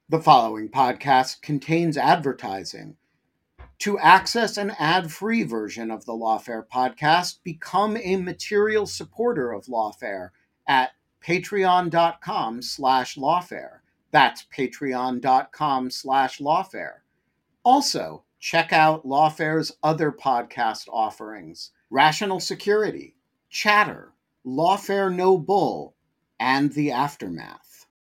The following podcast contains advertising. To access an ad-free version of the Lawfare podcast, become a material supporter of Lawfare at patreon.com/lawfare. That's patreon.com/lawfare. Also, check out Lawfare's other podcast offerings: Rational Security, Chatter, Lawfare No Bull, and The Aftermath.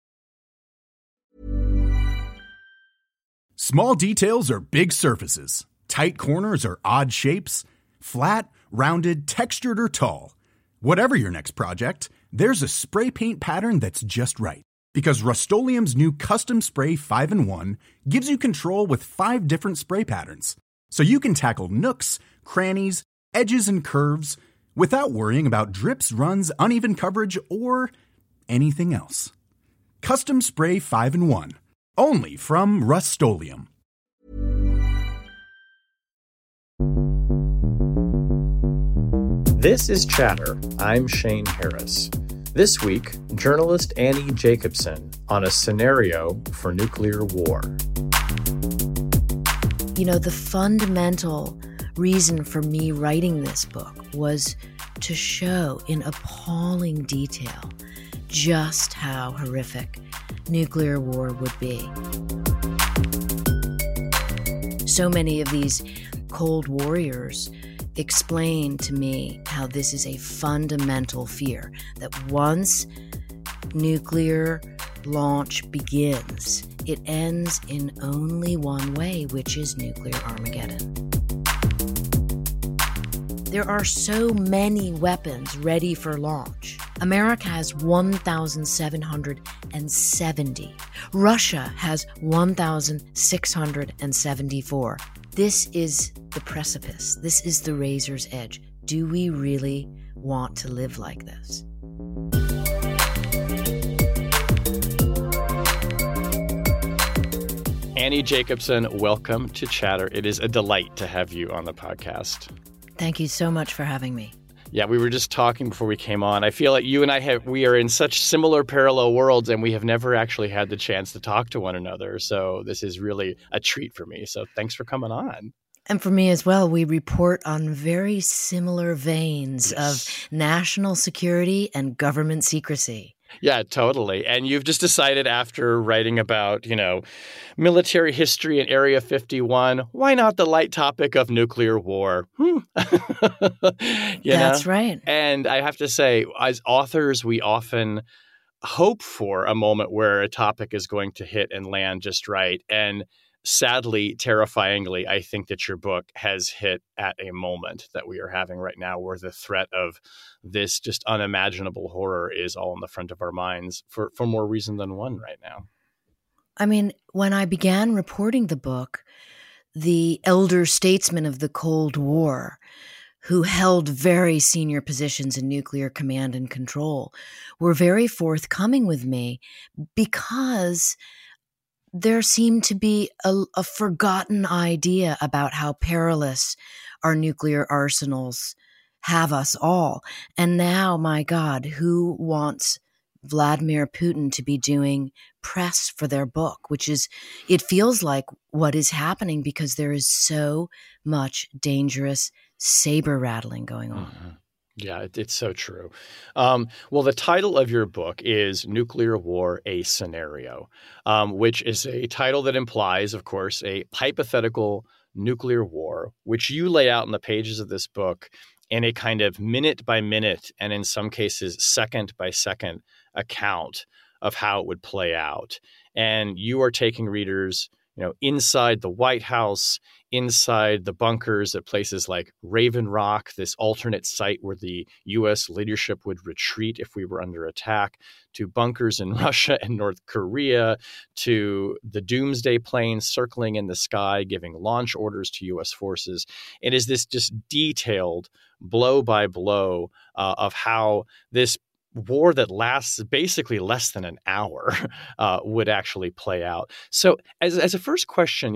Small details are big surfaces. Tight corners are odd shapes. Flat, rounded, textured, or tall. Whatever your next project, there's a spray paint pattern that's just right. Because Rust-Oleum's new Custom Spray 5-in-1 gives you control with 5 different spray patterns. So you can tackle nooks, crannies, edges, and curves without worrying about drips, runs, uneven coverage, or anything else. Custom Spray 5-in-1. Only from Rust-Oleum. This is Chatter. I'm Shane Harris. This week, journalist Annie Jacobsen on a scenario for nuclear war. You know, the fundamental reason for me writing this book was to show in appalling detail just how horrific nuclear war would be. So many of these Cold Warriors explain to me how this is a fundamental fear, that once nuclear launch begins, it ends in only one way, which is nuclear Armageddon. There are so many weapons ready for launch. America has 1,770. Russia has 1,674. This is the precipice. This is the razor's edge. Do we really want to live like this? Annie Jacobsen, welcome to Chatter. It is a delight to have you on the podcast. Thank you so much for having me. Yeah, we were just talking before we came on. I feel like you and we are in such similar parallel worlds, and we have never actually had the chance to talk to one another. So this is really a treat for me. So thanks for coming on. And for me as well, we report on very similar veins of national security and government secrecy. Yeah, totally. And you've just decided after writing about, military history in Area 51, why not the light topic of nuclear war? That's right. And I have to say, as authors, we often hope for a moment where a topic is going to hit and land just right. And sadly, terrifyingly, I think that your book has hit at a moment that we are having right now where the threat of this just unimaginable horror is all in the front of our minds for more reason than one right now. I mean, when I began reporting the book, the elder statesmen of the Cold War, who held very senior positions in nuclear command and control, were very forthcoming with me because there seemed to be a forgotten idea about how perilous our nuclear arsenals have us all. And now, my God, who wants Vladimir Putin to be doing press for their book, which is, it feels like what is happening because there is so much dangerous saber rattling going on. Mm-hmm. Yeah, it's so true. Well, the title of your book is Nuclear War, a Scenario, which is a title that implies, of course, a hypothetical nuclear war, which you lay out in the pages of this book in a kind of minute by minute and in some cases second by second account of how it would play out. And you are taking readers, inside the White House, inside the bunkers at places like Raven Rock, this alternate site where the U.S. leadership would retreat if we were under attack, to bunkers in Russia and North Korea, to the doomsday planes circling in the sky, giving launch orders to U.S. forces. It is this just detailed blow by blow of how this war that lasts basically less than an hour would actually play out. So as a first question,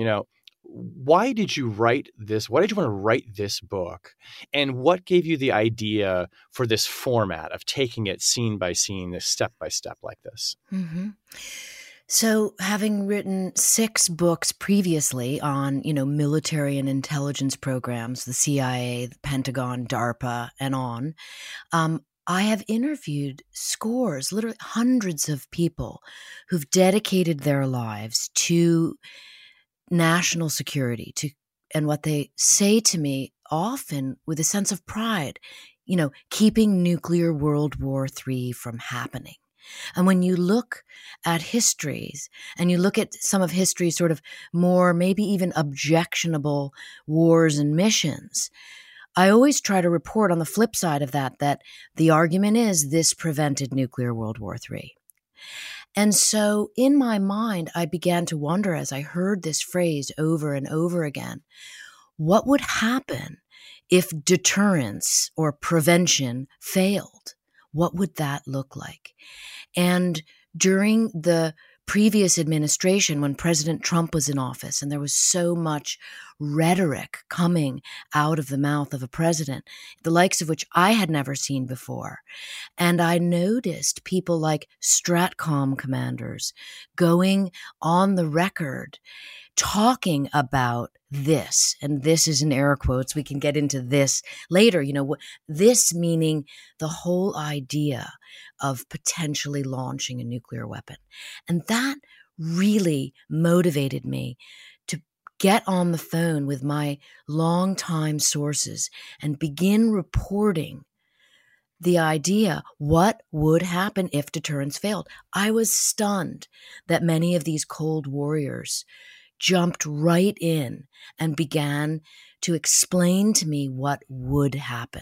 why did you write this? Why did you want to write this book? And what gave you the idea for this format of taking it scene by scene, step by step like this? Mm-hmm. So, having written 6 books previously on, military and intelligence programs, the CIA, the Pentagon, DARPA, and on, I have interviewed scores, literally hundreds of people who've dedicated their lives to national security, and what they say to me often with a sense of pride, keeping nuclear World War III from happening. And when you look at histories and you look at some of history's sort of more, maybe even objectionable wars and missions, I always try to report on the flip side of that the argument is this prevented nuclear World War III. And so in my mind, I began to wonder as I heard this phrase over and over again, what would happen if deterrence or prevention failed? What would that look like? And during the previous administration, when President Trump was in office, and there was so much rhetoric coming out of the mouth of a president, the likes of which I had never seen before. And I noticed people like STRATCOM commanders going on the record talking about this, and this is in air quotes, we can get into this later, this meaning the whole idea of potentially launching a nuclear weapon. And that really motivated me to get on the phone with my longtime sources and begin reporting the idea, what would happen if deterrence failed? I was stunned that many of these Cold Warriors jumped right in and began to explain to me what would happen.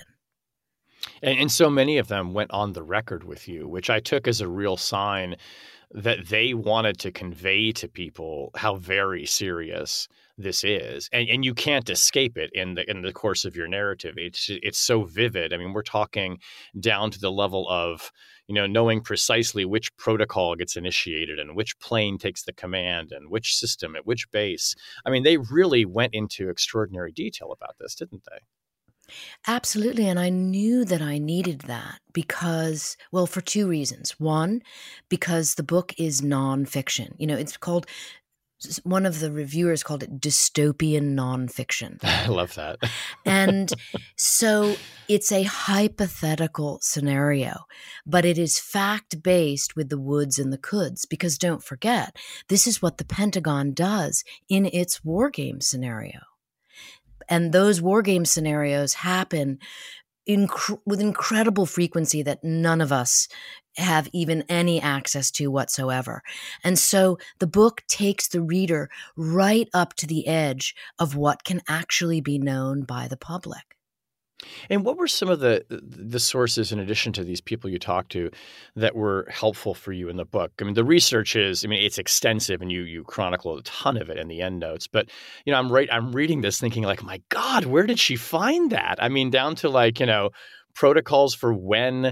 And so many of them went on the record with you, which I took as a real sign that they wanted to convey to people how very serious this is. And you can't escape it in the course of your narrative. It's so vivid. I mean, we're talking down to the level of, knowing precisely which protocol gets initiated and which plane takes the command and which system at which base. I mean, they really went into extraordinary detail about this, didn't they? Absolutely. And I knew that I needed that because, for 2 reasons. One, because the book is nonfiction. It's called, one of the reviewers called it dystopian nonfiction. I love that. And so it's a hypothetical scenario, but it is fact-based with the woulds and the coulds, because don't forget, this is what the Pentagon does in its war game scenario. And those war game scenarios happen with incredible frequency that none of us have even any access to whatsoever. And so the book takes the reader right up to the edge of what can actually be known by the public. And what were some of the sources, in addition to these people you talked to, that were helpful for you in the book? I mean, the research it's extensive, and you chronicle a ton of it in the endnotes. But I'm reading this thinking like, my God, where did she find that? I mean, down to protocols for when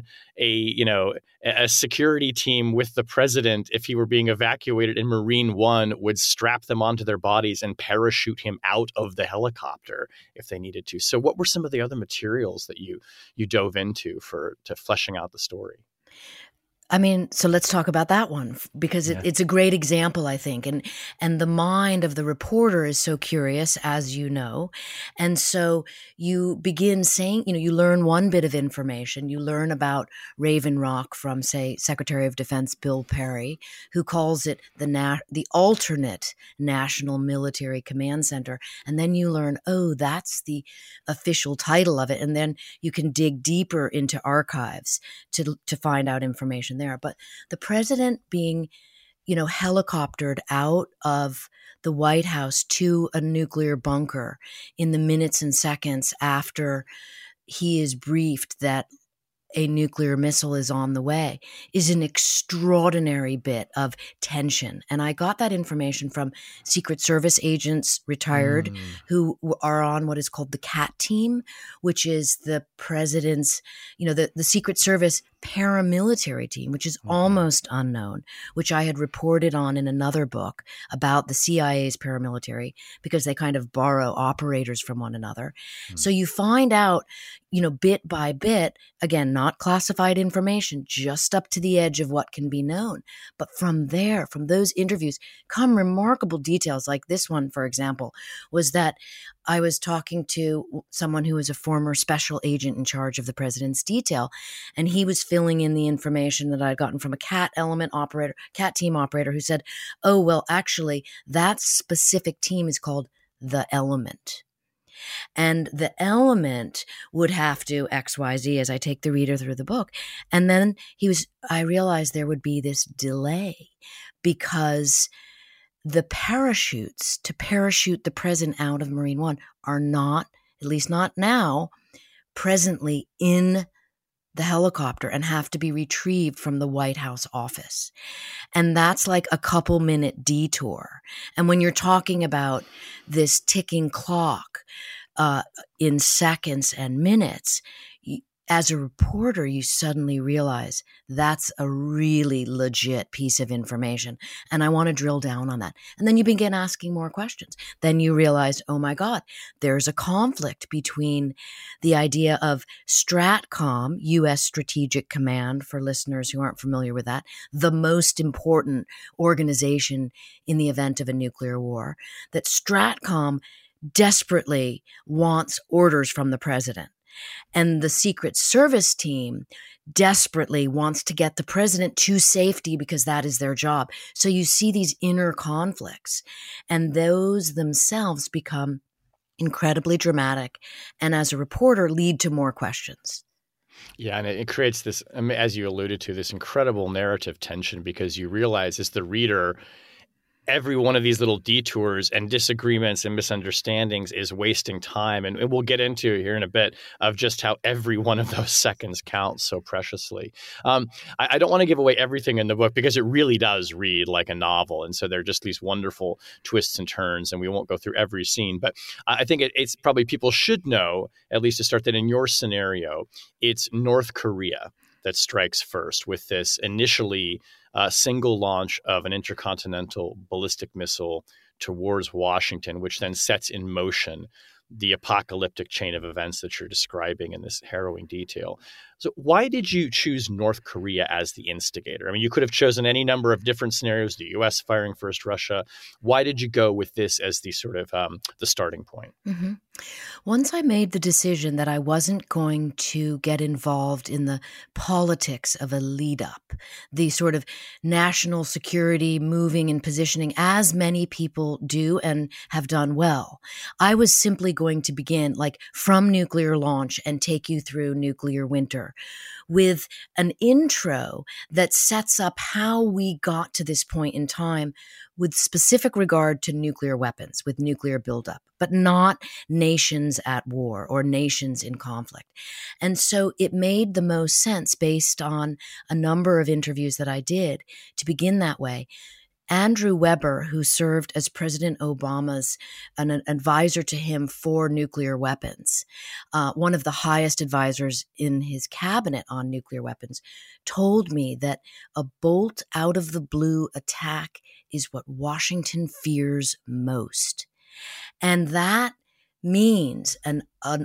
a security team with the president, if he were being evacuated in Marine One, would strap them onto their bodies and parachute him out of the helicopter if they needed to. So what were some of the other materials that you dove into to fleshing out the story? I mean, so let's talk about that one, because it's a great example, I think. And the mind of the reporter is so curious, as you know. And so you begin saying, you learn one bit of information. You learn about Raven Rock from, say, Secretary of Defense Bill Perry, who calls it the alternate National Military Command Center. And then you learn, that's the official title of it. And then you can dig deeper into archives to find out information there. But the president being, helicoptered out of the White House to a nuclear bunker in the minutes and seconds after he is briefed that a nuclear missile is on the way is an extraordinary bit of tension. And I got that information from Secret Service agents retired who are on what is called the CAT team, which is the president's, the Secret Service paramilitary team, which is almost unknown, which I had reported on in another book about the CIA's paramilitary, because they kind of borrow operators from one another. So you find out, bit by bit, again, not classified information, just up to the edge of what can be known. But from there, from those interviews, come remarkable details. Like this one, for example, was that I was talking to someone who was a former special agent in charge of the president's detail, and he was filling in the information that I'd gotten from a CAT team operator who said, oh, well, actually, that specific team is called the Element. And the Element would have to XYZ as I take the reader through the book. And then I realized there would be this delay because the parachutes to parachute the president out of Marine One are not, at least not now, presently in the helicopter and have to be retrieved from the White House office. And that's like a couple minute detour. And when you're talking about this ticking clock in seconds and minutes, as a reporter, you suddenly realize that's a really legit piece of information. And I want to drill down on that. And then you begin asking more questions. Then you realize, oh my God, there's a conflict between the idea of STRATCOM, U.S. Strategic Command, for listeners who aren't familiar with that, the most important organization in the event of a nuclear war, that STRATCOM desperately wants orders from the president. And the Secret Service team desperately wants to get the president to safety because that is their job. So you see these inner conflicts, and those themselves become incredibly dramatic, and as a reporter lead to more questions. Yeah, and it creates this, as you alluded to, this incredible narrative tension, because you realize as the reader, every one of these little detours and disagreements and misunderstandings is wasting time. And we'll get into here in a bit of just how every one of those seconds counts so preciously. I don't want to give away everything in the book because it really does read like a novel. And so there are just these wonderful twists and turns, and we won't go through every scene. But I think it's probably people should know, at least to start, that in your scenario, it's North Korea that strikes first with this initially single launch of an intercontinental ballistic missile towards Washington, which then sets in motion the apocalyptic chain of events that you're describing in this harrowing detail. So why did you choose North Korea as the instigator? I mean, you could have chosen any number of different scenarios, the U.S. firing first, Russia. Why did you go with this as the sort of the starting point? Mm-hmm. Once I made the decision that I wasn't going to get involved in the politics of a lead up, the sort of national security moving and positioning, as many people do and have done well, I was simply going to begin like from nuclear launch and take you through nuclear winter with an intro that sets up how we got to this point in time with specific regard to nuclear weapons, with nuclear buildup, but not nations at war or nations in conflict. And so it made the most sense, based on a number of interviews that I did, to begin that way. Andrew Weber, who served as President Obama's an advisor to him for nuclear weapons, one of the highest advisors in his cabinet on nuclear weapons, told me that a bolt out of the blue attack is what Washington fears most. And that means an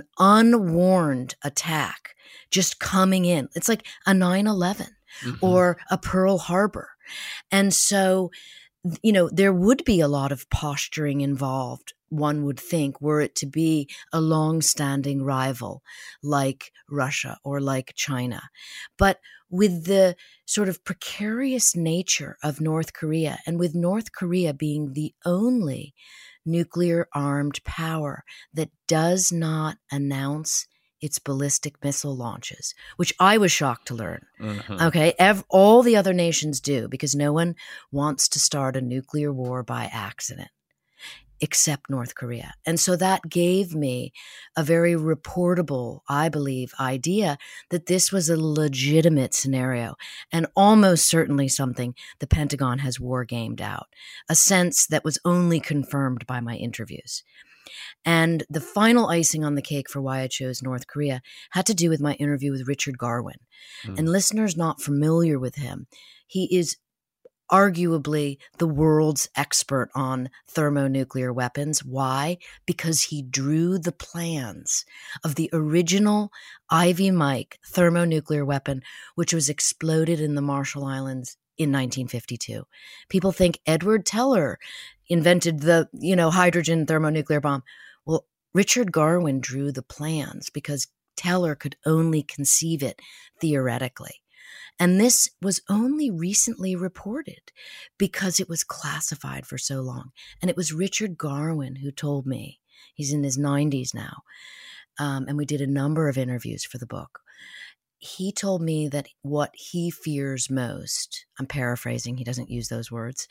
unwarned attack just coming in. It's like a 9/11 or a Pearl Harbor. And so, there would be a lot of posturing involved, one would think, were it to be a long-standing rival like Russia or like China. But with the sort of precarious nature of North Korea, and with North Korea being the only nuclear-armed power that does not announce its ballistic missile launches, which I was shocked to learn. Mm-hmm. Okay, all the other nations do, because no one wants to start a nuclear war by accident, except North Korea. And so that gave me a very reportable, I believe, idea that this was a legitimate scenario, and almost certainly something the Pentagon has war gamed out, a sense that was only confirmed by my interviews. And the final icing on the cake for why I chose North Korea had to do with my interview with Richard Garwin. And listeners not familiar with him, he is arguably the world's expert on thermonuclear weapons. Why? Because he drew the plans of the original Ivy Mike thermonuclear weapon, which was exploded in the Marshall Islands in 1952. People think Edward Teller invented the, hydrogen thermonuclear bomb. Well, Richard Garwin drew the plans because Teller could only conceive it theoretically. And this was only recently reported because it was classified for so long. And it was Richard Garwin who told me, he's in his 90s now, and we did a number of interviews for the book. He told me that what he fears most, I'm paraphrasing, he doesn't use those words,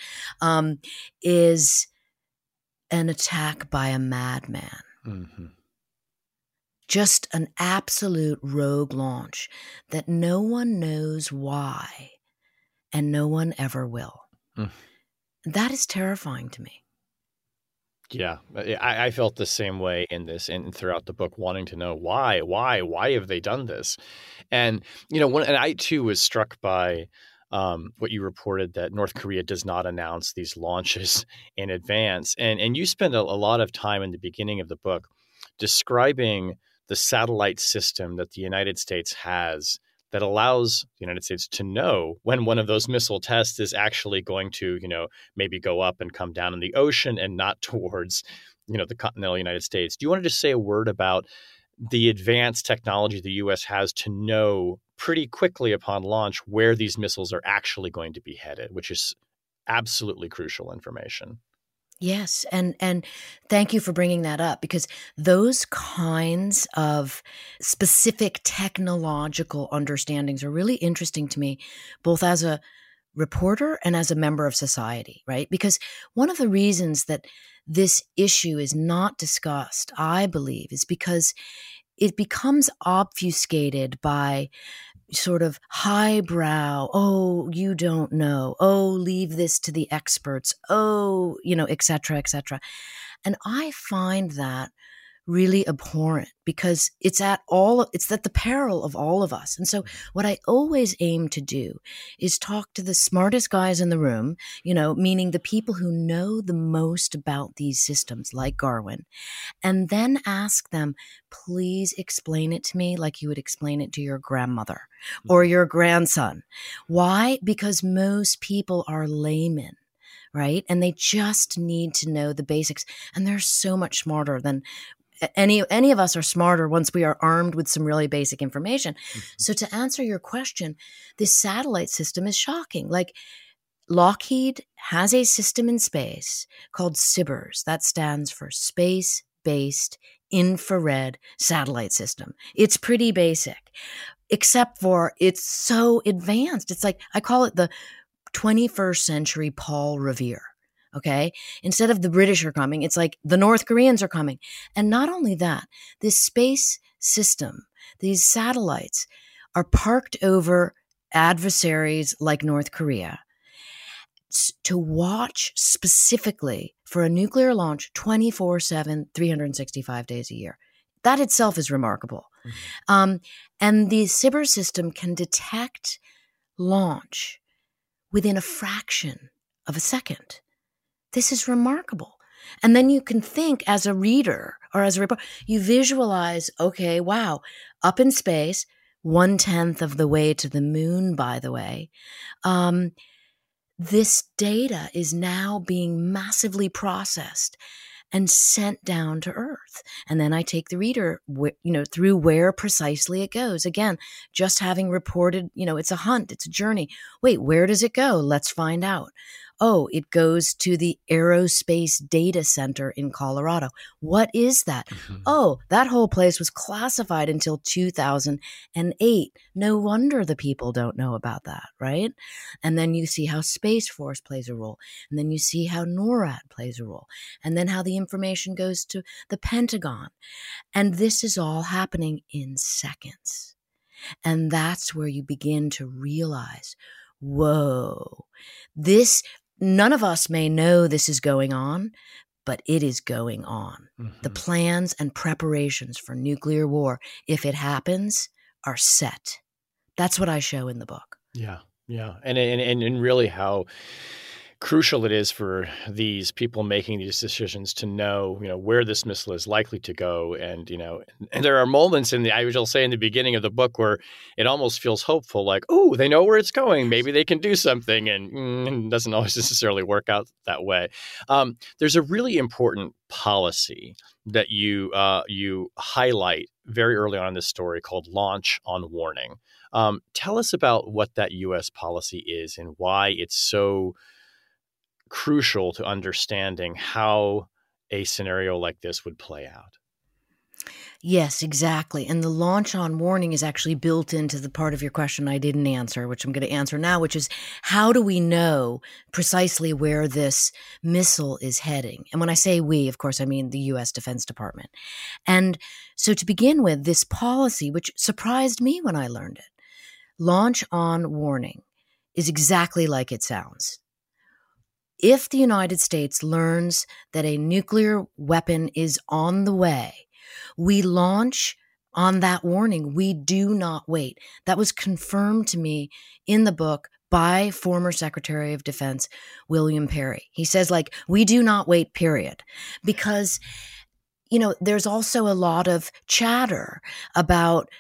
is an attack by a madman. Mm-hmm. Just an absolute rogue launch that no one knows why and no one ever will. That is terrifying to me. Yeah, I felt the same way in this and throughout the book, wanting to know why have they done this? And, and I too was struck by what you reported, that North Korea does not announce these launches in advance. And you spend a lot of time in the beginning of the book describing the satellite system that the United States has that allows the United States to know when one of those missile tests is actually going to, maybe go up and come down in the ocean and not towards, the continental United States. Do you want to just say a word about the advanced technology the U.S. has to know pretty quickly upon launch where these missiles are actually going to be headed, which is absolutely crucial information? Yes. And thank you for bringing that up, because those kinds of specific technological understandings are really interesting to me, both as a reporter and as a member of society, right? Because one of the reasons that this issue is not discussed, I believe, is because it becomes obfuscated by sort of highbrow, oh, you don't know, oh, leave this to the experts, oh, et cetera, et cetera. And I find that really abhorrent, because it's at the peril of all of us. And so what I always aim to do is talk to the smartest guys in the room, meaning the people who know the most about these systems, like Garwin, and then ask them, please explain it to me like you would explain it to your grandmother or your grandson. Why? Because most people are laymen, right? And they just need to know the basics. And they're so much smarter than any of us are smarter once we are armed with some really basic information. Mm-hmm. So to answer your question, this satellite system is shocking. Like, Lockheed has a system in space called SBIRS. That stands for Space-Based Infrared Satellite System. It's pretty basic, except for it's so advanced. It's like, I call it the 21st century Paul Revere. Okay. Instead of the British are coming, it's like the North Koreans are coming. And not only that, this space system, these satellites are parked over adversaries like North Korea to watch specifically for a nuclear launch 24/7, 365 days a year. That itself is remarkable. Mm-hmm. And the SBIRS system can detect launch within a fraction of a second. This is remarkable. And then you can think as a reader or as a reporter, you visualize, okay, wow, up in space, 1/10 of the way to the moon, by the way. This data is now being massively processed and sent down to Earth. And then I take the reader, through where precisely it goes. Again, just having reported, it's a hunt, it's a journey. Wait, where does it go? Let's find out. Oh, it goes to the Aerospace Data Center in Colorado. What is that? Mm-hmm. Oh, that whole place was classified until 2008. No wonder the people don't know about that, right? And then you see how Space Force plays a role. And then you see how NORAD plays a role. And then how the information goes to the Pentagon. And this is all happening in seconds. And that's where you begin to realize, whoa, none of us may know this is going on, but it is going on. The plans and preparations for nuclear war, if it happens, are set. That's what I show in the book. Yeah. And really how crucial it is for these people making these decisions to know, where this missile is likely to go. And, and there are moments I will say in the beginning of the book where it almost feels hopeful, like, oh, they know where it's going. Maybe they can do something. And it doesn't always necessarily work out that way. There's a really important policy that you highlight very early on in this story called Launch on Warning. Tell us about what that U.S. policy is and why it's so crucial to understanding how a scenario like this would play out. Yes, exactly. And the launch on warning is actually built into the part of your question I didn't answer, which I'm going to answer now, which is how do we know precisely where this missile is heading? And when I say we, of course, I mean the U.S. Defense Department. And so to begin with, this policy, which surprised me when I learned it, launch on warning, is exactly like it sounds. If the United States learns that a nuclear weapon is on the way, we launch on that warning. We do not wait. That was confirmed to me in the book by former Secretary of Defense William Perry. He says, we do not wait, period. Because, there's also a lot of chatter about,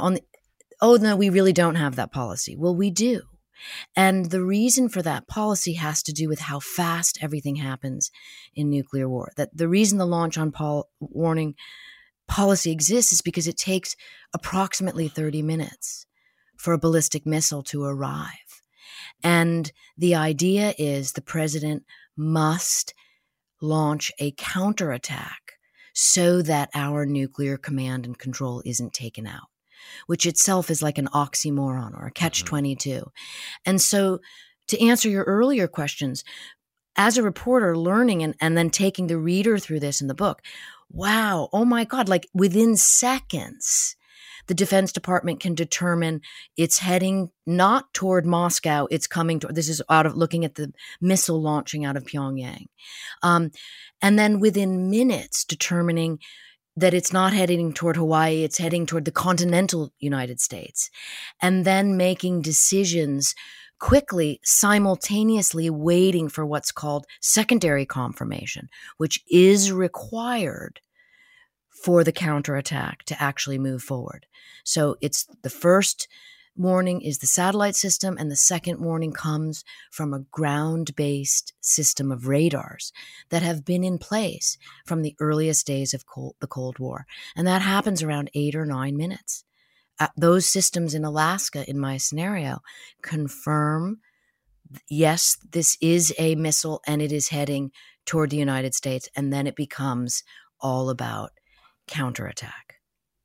oh, no, we really don't have that policy. Well, we do. And the reason for that policy has to do with how fast everything happens in nuclear war. That the reason the launch on warning policy exists is because it takes approximately 30 minutes for a ballistic missile to arrive. And the idea is the president must launch a counterattack so that our nuclear command and control isn't taken out, which itself is like an oxymoron or a catch-22. And so to answer your earlier questions, as a reporter learning and then taking the reader through this in the book, wow, oh my God, within seconds, the Defense Department can determine it's heading not toward Moscow, it's coming toward, this is out of looking at the missile launching out of Pyongyang. And then within minutes determining that it's not heading toward Hawaii, it's heading toward the continental United States, and then making decisions quickly, simultaneously waiting for what's called secondary confirmation, which is required for the counterattack to actually move forward. So it's the first warning is the satellite system, and the second warning comes from a ground-based system of radars that have been in place from the earliest days of the Cold War. And that happens around 8 or 9 minutes. Those systems in Alaska, in my scenario, confirm, yes, this is a missile and it is heading toward the United States. And then it becomes all about counterattack.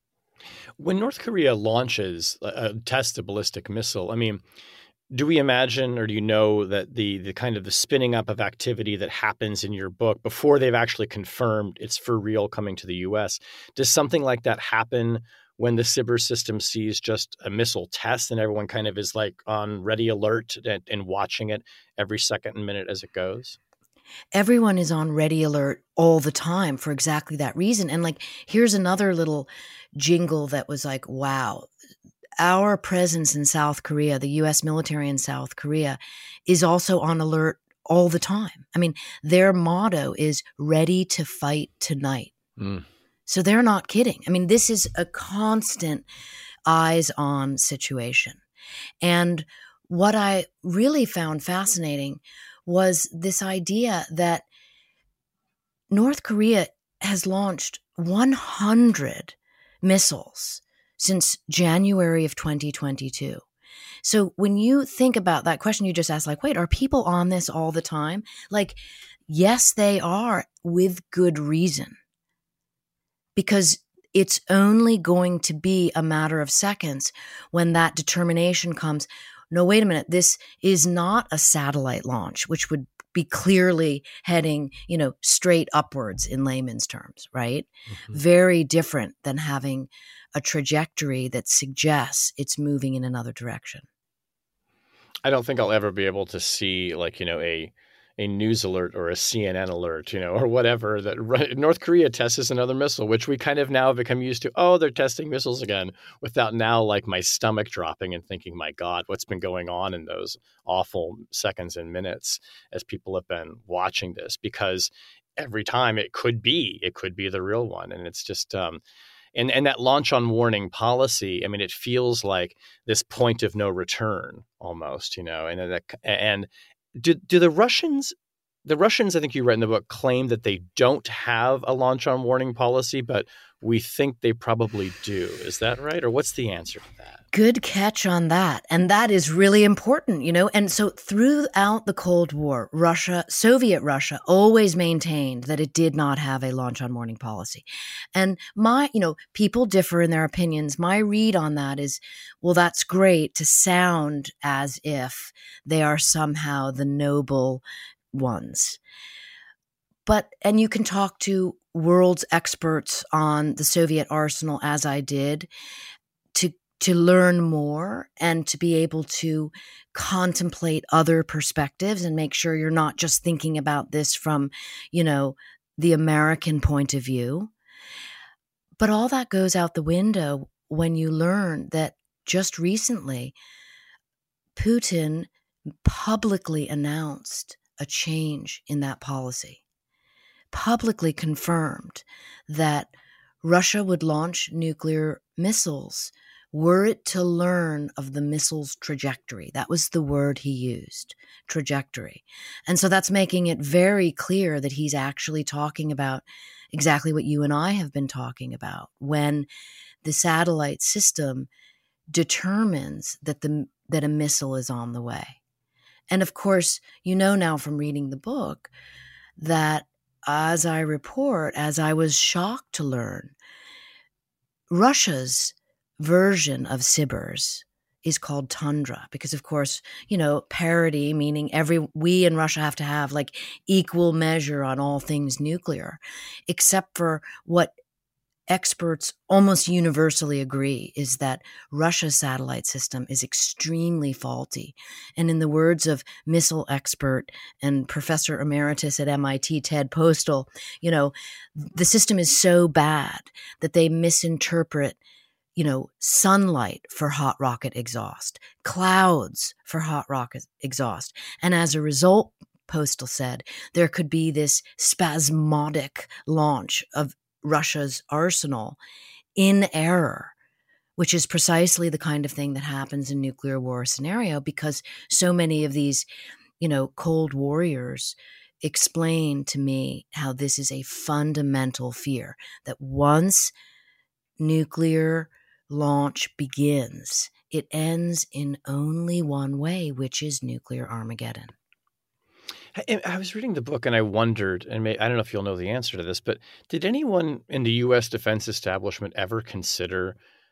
When North Korea launches a test a ballistic missile, do we imagine, or do you know that the kind of the spinning up of activity that happens in your book before they've actually confirmed it's for real coming to the U.S., does something like that happen when the SBIRS system sees just a missile test and everyone kind of is on ready alert and watching it every second and minute as it goes? Everyone is on ready alert all the time for exactly that reason. And here's another little jingle that was wow, our presence in South Korea, the U.S. military in South Korea, is also on alert all the time. Their motto is ready to fight tonight. So they're not kidding. This is a constant eyes on situation. And what I really found fascinating was this idea that North Korea has launched 100 missiles since January of 2022. So when you think about that question you just asked, wait, are people on this all the time? Yes, they are, with good reason. Because it's only going to be a matter of seconds when that determination comes. No, wait a minute, this is not a satellite launch, which would be clearly heading, straight upwards in layman's terms, right? Mm-hmm. Very different than having a trajectory that suggests it's moving in another direction. I don't think I'll ever be able to see news alert or a CNN alert, or whatever, that North Korea tests another missile, which we kind of now have become used to. Oh, they're testing missiles again, without now like my stomach dropping and thinking, my God, what's been going on in those awful seconds and minutes as people have been watching this? Because every time it could be the real one. And it's just, and that launch on warning policy, I mean, it feels like this point of no return almost, and do the Russians, I think you read in the book, claim that they don't have a launch on warning policy, but we think they probably do. Is that right? Or what's the answer to that? Good catch on that. And that is really important, And so throughout the Cold War, Soviet Russia always maintained that it did not have a launch on warning policy. And people differ in their opinions. My read on that is, well, that's great to sound as if they are somehow the noble ones. And you can talk to world's experts on the Soviet arsenal, as I did, to learn more and to be able to contemplate other perspectives and make sure you're not just thinking about this from, the American point of view. But all that goes out the window when you learn that just recently, Putin publicly announced a change in that policy, publicly confirmed that Russia would launch nuclear missiles were it to learn of the missile's trajectory. That was the word he used, trajectory. And so that's making it very clear that he's actually talking about exactly what you and I have been talking about, when the satellite system determines that a missile is on the way. And of course, now from reading the book that as I was shocked to learn, Russia's version of Siburs is called Tundra because, of course, parity, meaning we in Russia have to have like equal measure on all things nuclear, except for what experts almost universally agree is that Russia's satellite system is extremely faulty. And in the words of missile expert and professor emeritus at MIT, Ted Postel, the system is so bad that they misinterpret sunlight for hot rocket exhaust, clouds for hot rocket exhaust. And as a result, Postel said, there could be this spasmodic launch of Russia's arsenal in error, which is precisely the kind of thing that happens in nuclear war scenario, because so many of these, Cold Warriors explain to me how this is a fundamental fear, that once nuclear launch begins, it ends in only one way, which is nuclear Armageddon. I was reading the book and I wondered, and I don't know if you'll know the answer to this, but did anyone in the U.S. defense establishment ever consider,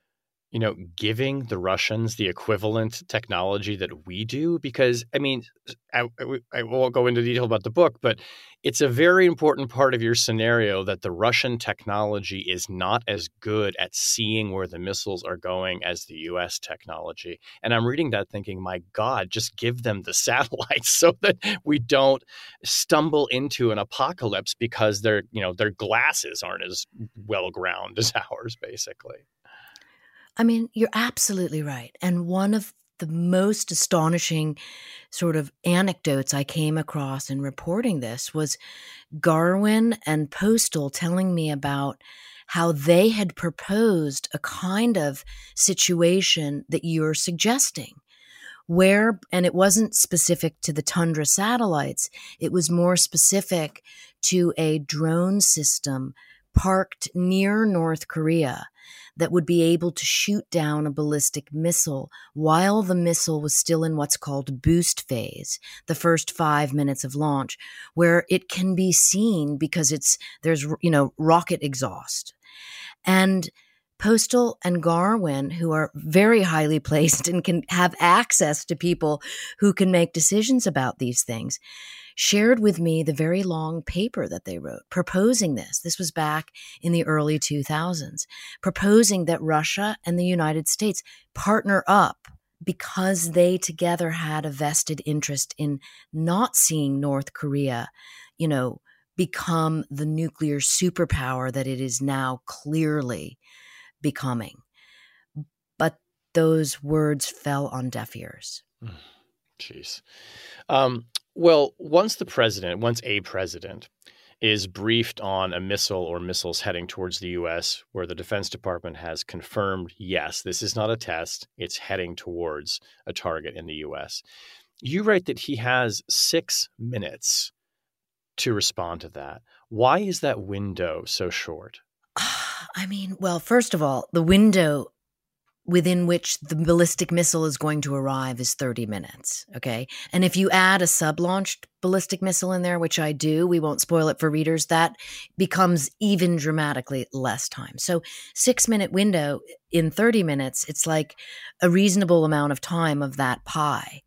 giving the Russians the equivalent technology that we do? Because, I won't go into detail about the book, but it's a very important part of your scenario that the Russian technology is not as good at seeing where the missiles are going as the U.S. technology. And I'm reading that thinking, my God, just give them the satellites so that we don't stumble into an apocalypse because their glasses aren't as well ground as ours, basically. You're absolutely right. And one of the most astonishing sort of anecdotes I came across in reporting this was Garwin and Postel telling me about how they had proposed a kind of situation that you're suggesting, where, and it wasn't specific to the Tundra satellites, it was more specific to a drone system parked near North Korea that would be able to shoot down a ballistic missile while the missile was still in what's called boost phase, the first 5 minutes of launch, where it can be seen because there's rocket exhaust. And Postel and Garwin, who are very highly placed and can have access to people who can make decisions about these things, shared with me the very long paper that they wrote proposing this. This was back in the early 2000s, proposing that Russia and the United States partner up because they together had a vested interest in not seeing North Korea, become the nuclear superpower that it is now clearly becoming. But those words fell on deaf ears. Jeez. Well, once a president is briefed on a missile or missiles heading towards the U.S., where the Defense Department has confirmed, yes, this is not a test, it's heading towards a target in the U.S., you write that he has 6 minutes to respond to that. Why is that window so short? Well, first of all, the window within which the ballistic missile is going to arrive is 30 minutes, okay? And if you add a sub-launched ballistic missile in there, which I do, we won't spoil it for readers, that becomes even dramatically less time. So 6-minute window in 30 minutes, it's like a reasonable amount of time of that pie.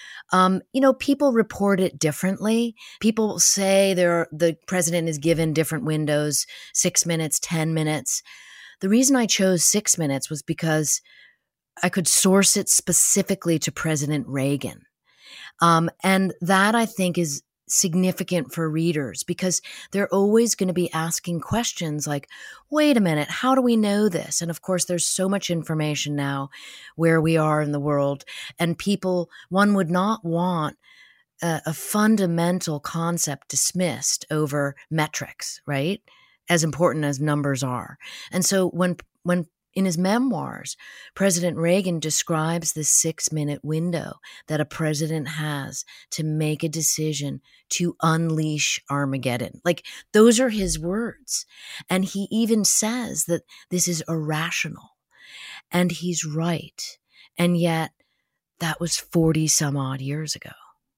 People report it differently. People say the president is given different windows, 6 minutes, 10 minutes. The reason I chose 6 minutes was because I could source it specifically to President Reagan. And that, I think, is significant for readers because they're always going to be asking questions like, wait a minute, how do we know this? And of course, there's so much information now where we are in the world. And one would not want a fundamental concept dismissed over metrics, right? As important as numbers are. And so when in his memoirs, President Reagan describes this 6-minute window that a president has to make a decision to unleash Armageddon. Like, those are his words. And he even says that this is irrational. And he's right. And yet that was 40 some odd years ago.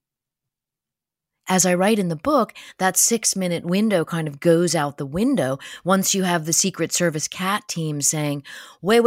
As I write in the book, that 6-minute window kind of goes out the window once you have the Secret Service CAT team saying, wait,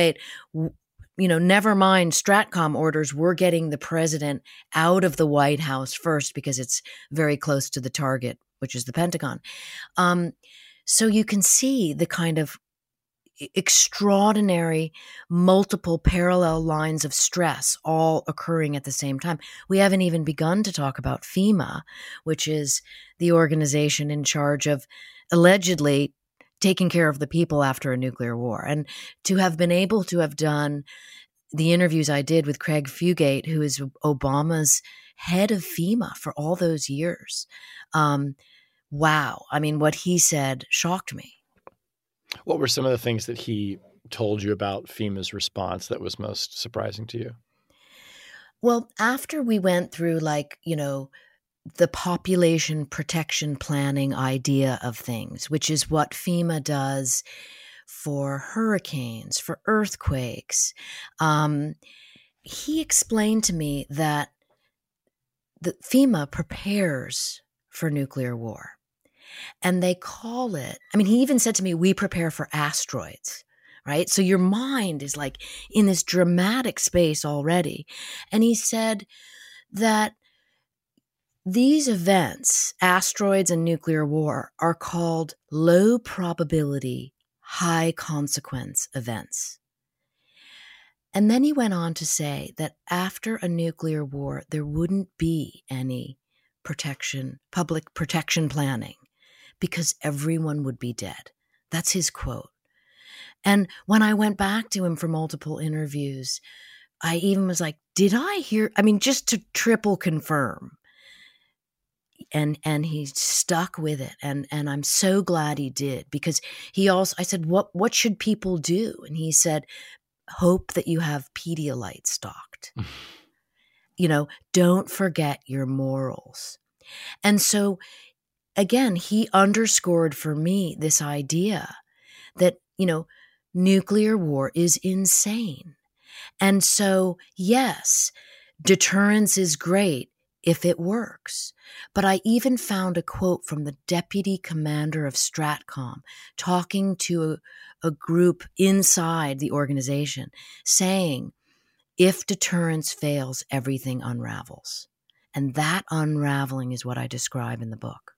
never mind Stratcom orders. We're getting the president out of the White House first because it's very close to the target, which is the Pentagon. So you can see the kind of extraordinary multiple parallel lines of stress all occurring at the same time. We haven't even begun to talk about FEMA, which is the organization in charge of allegedly taking care of the people after a nuclear war. And to have been able to have done the interviews I did with Craig Fugate, who is Obama's head of FEMA for all those years. Wow. What he said shocked me. What were some of the things that he told you about FEMA's response that was most surprising to you? Well, after we went through the population protection planning idea of things, which is what FEMA does for hurricanes, for earthquakes, he explained to me that the FEMA prepares for nuclear war. And they call it, he even said to me, we prepare for asteroids, right? So your mind is like in this dramatic space already. And he said that these events, asteroids and nuclear war, are called low probability, high consequence events. And then he went on to say that after a nuclear war, there wouldn't be any public protection planning, because everyone would be dead. That's his quote. And when I went back to him for multiple interviews, I even was like, did I hear, just to triple confirm. And he stuck with it. And I'm so glad he did, because I said, what should people do? And he said, hope that you have Pedialyte stocked. Don't forget your morals. And so, again, he underscored for me this idea that, nuclear war is insane. And so, yes, deterrence is great if it works. But I even found a quote from the deputy commander of Stratcom talking to a group inside the organization saying, if deterrence fails, everything unravels. And that unraveling is what I describe in the book.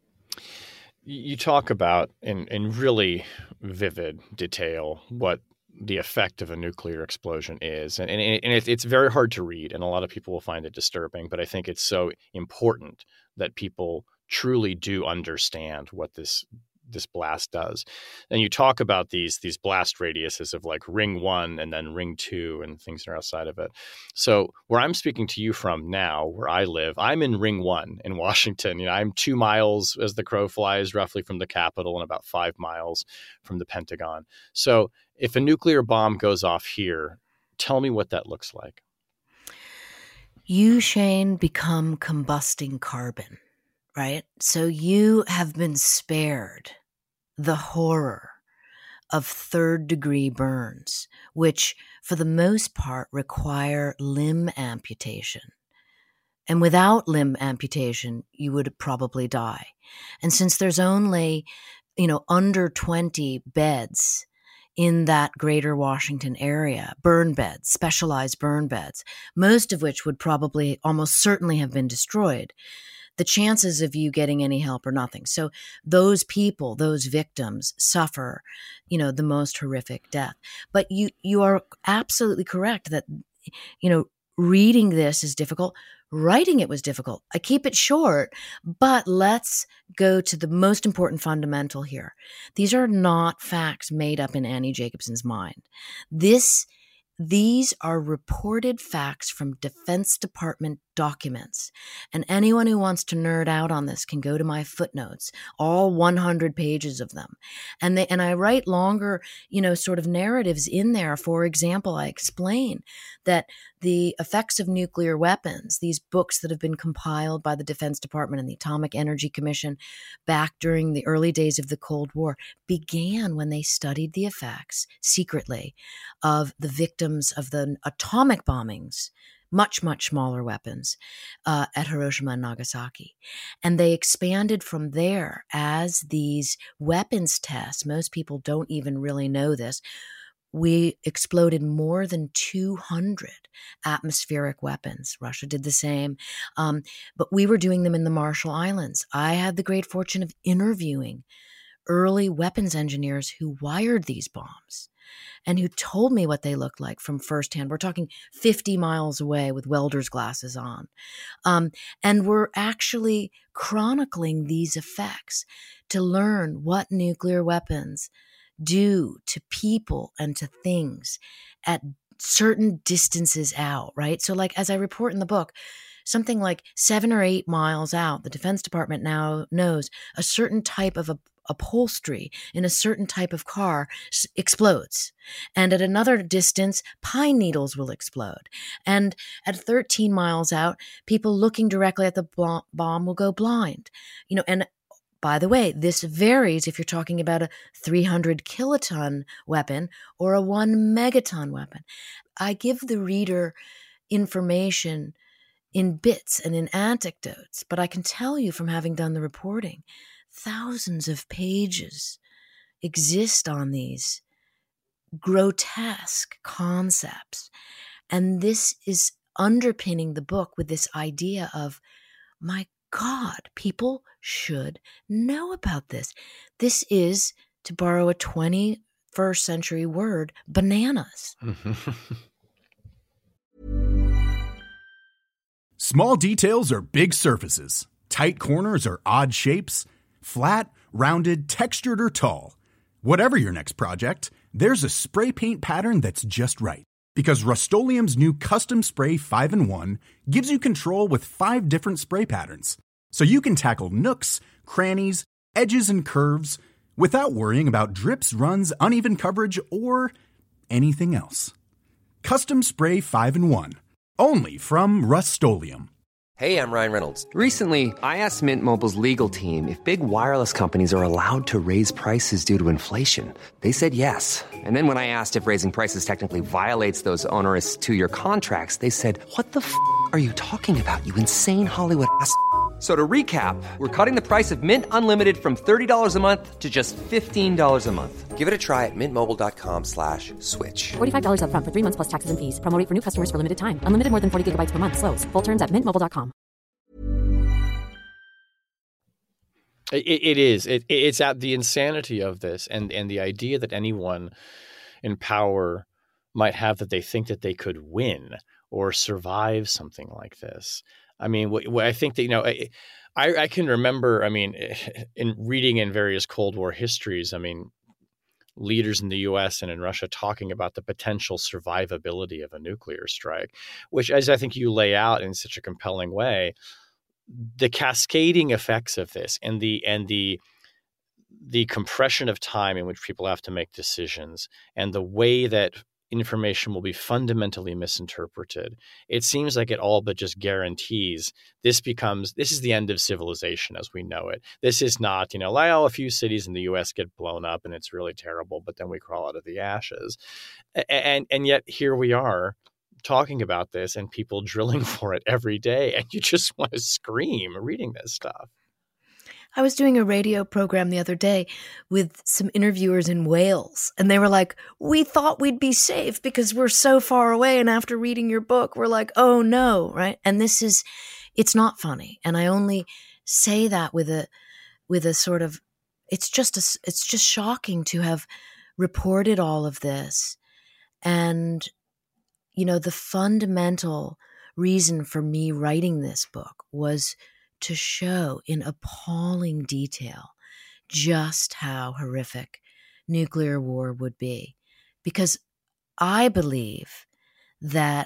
You talk about in really vivid detail what the effect of a nuclear explosion is. And it's very hard to read, and a lot of people will find it disturbing, but I think it's so important that people truly do understand what this blast does. And you talk about these blast radiuses of like ring 1 and then ring 2 and things that are outside of it. So where I'm speaking to you from now, where I live, I'm in ring 1 in Washington. You know, I'm 2 miles as the crow flies roughly from the Capitol and about 5 miles from the Pentagon. So if a nuclear bomb goes off here, tell me what that looks like. You, Shane, become combusting carbon, right? So you have been spared the horror of third-degree burns, which for the most part require limb amputation. And without limb amputation, you would probably die. And since there's only, under 20 beds in that greater Washington area, burn beds, specialized burn beds, most of which would probably almost certainly have been destroyed, the chances of you getting any help are nothing. So those people, those victims suffer, the most horrific death. But you are absolutely correct that, reading this is difficult. Writing it was difficult. I keep it short, but let's go to the most important fundamental here. These are not facts made up in Annie Jacobsen's mind. These are reported facts from Defense Department documents. And anyone who wants to nerd out on this can go to my footnotes, all 100 pages of them. And I write longer, sort of narratives in there. For example, I explain that the effects of nuclear weapons, these books that have been compiled by the Defense Department and the Atomic Energy Commission back during the early days of the Cold War, began when they studied the effects secretly of the victims of the atomic bombings, much, much smaller weapons at Hiroshima and Nagasaki. And they expanded from there as these weapons tests. Most people don't even really know this. We exploded more than 200 atmospheric weapons. Russia did the same. But we were doing them in the Marshall Islands. I had the great fortune of interviewing early weapons engineers who wired these bombs and who told me what they looked like from firsthand. We're talking 50 miles away with welder's glasses on. And we're actually chronicling these effects to learn what nuclear weapons do to people and to things at certain distances out, right? So like, as I report in the book, something like 7 or 8 miles out, the Defense Department now knows a certain type of upholstery in a certain type of car explodes. And at another distance, pine needles will explode. And at 13 miles out, people looking directly at the bomb will go blind. And by the way, this varies if you're talking about a 300 kiloton weapon or a 1 megaton weapon. I give the reader information in bits and in anecdotes, but I can tell you from having done the reporting, thousands of pages exist on these grotesque concepts. And this is underpinning the book with this idea of, my God, people should know about this. This is, to borrow a 21st century word, bananas. Small details are big surfaces. Tight corners are odd shapes. Flat, rounded, textured, or tall. Whatever your next project, there's a spray paint pattern that's just right. Because Rust-Oleum's new Custom Spray 5-in-1 gives you control with 5 different spray patterns. So you can tackle nooks, crannies, edges, and curves without worrying about drips, runs, uneven coverage, or anything else. Custom Spray 5-in-1. Only from Rust-Oleum. Hey, I'm Ryan Reynolds. Recently, I asked Mint Mobile's legal team if big wireless companies are allowed to raise prices due to inflation. They said yes. And then when I asked if raising prices technically violates those onerous 2-year contracts, they said, "What the f*** are you talking about, you insane Hollywood ass?" So to recap, we're cutting the price of Mint Unlimited from $30 a month to just $15 a month. Give it a try at mintmobile.com/switch. $45 up front for 3 months plus taxes and fees. Promo rate for new customers for limited time. Unlimited more than 40 gigabytes per month. Slows full terms at mintmobile.com. It's at the insanity of this and the idea that anyone in power might have that they think that they could win or survive something like this. I mean, what I think that, I can remember, I mean, in reading in various Cold War histories, I mean, leaders in the US and in Russia talking about the potential survivability of a nuclear strike, which, as I think you lay out in such a compelling way, the cascading effects of this and the compression of time in which people have to make decisions and the way that information will be fundamentally misinterpreted. It seems like it all but just guarantees this is the end of civilization as we know it. This is not, a few cities in the US get blown up and it's really terrible, but then we crawl out of the ashes. And yet here we are talking about this and people drilling for it every day. And you just want to scream reading this stuff. I was doing a radio program the other day with some interviewers in Wales, and they were like, we thought we'd be safe because we're so far away. And after reading your book, we're like, oh no, right? And it's not funny. And I only say that with a sort of, it's just shocking to have reported all of this. And, the fundamental reason for me writing this book was to show in appalling detail just how horrific nuclear war would be. Because I believe that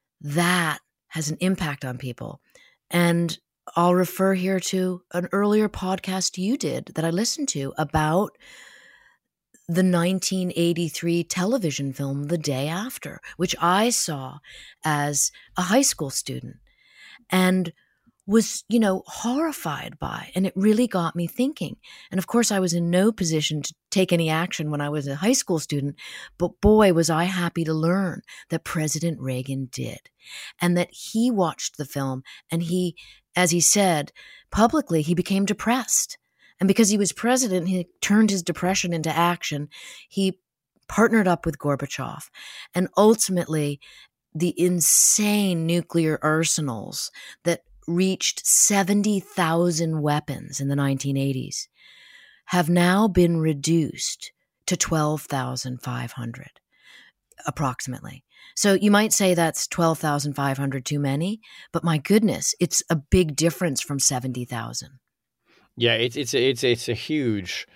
has an impact on people. And I'll refer here to an earlier podcast you did that I listened to about the 1983 television film The Day After, which I saw as a high school student and was, horrified by. And it really got me thinking. And of course, I was in no position to take any action when I was a high school student, but boy, was I happy to learn that President Reagan did, and that he watched the film and he, as he said publicly, he became depressed. And because he was president, he turned his depression into action. He partnered up with Gorbachev. And ultimately, the insane nuclear arsenals that reached 70,000 weapons in the 1980s have now been reduced to 12,500, approximately. So you might say that's 12,500 too many, but my goodness, it's a big difference from 70,000. Yeah, it's a huge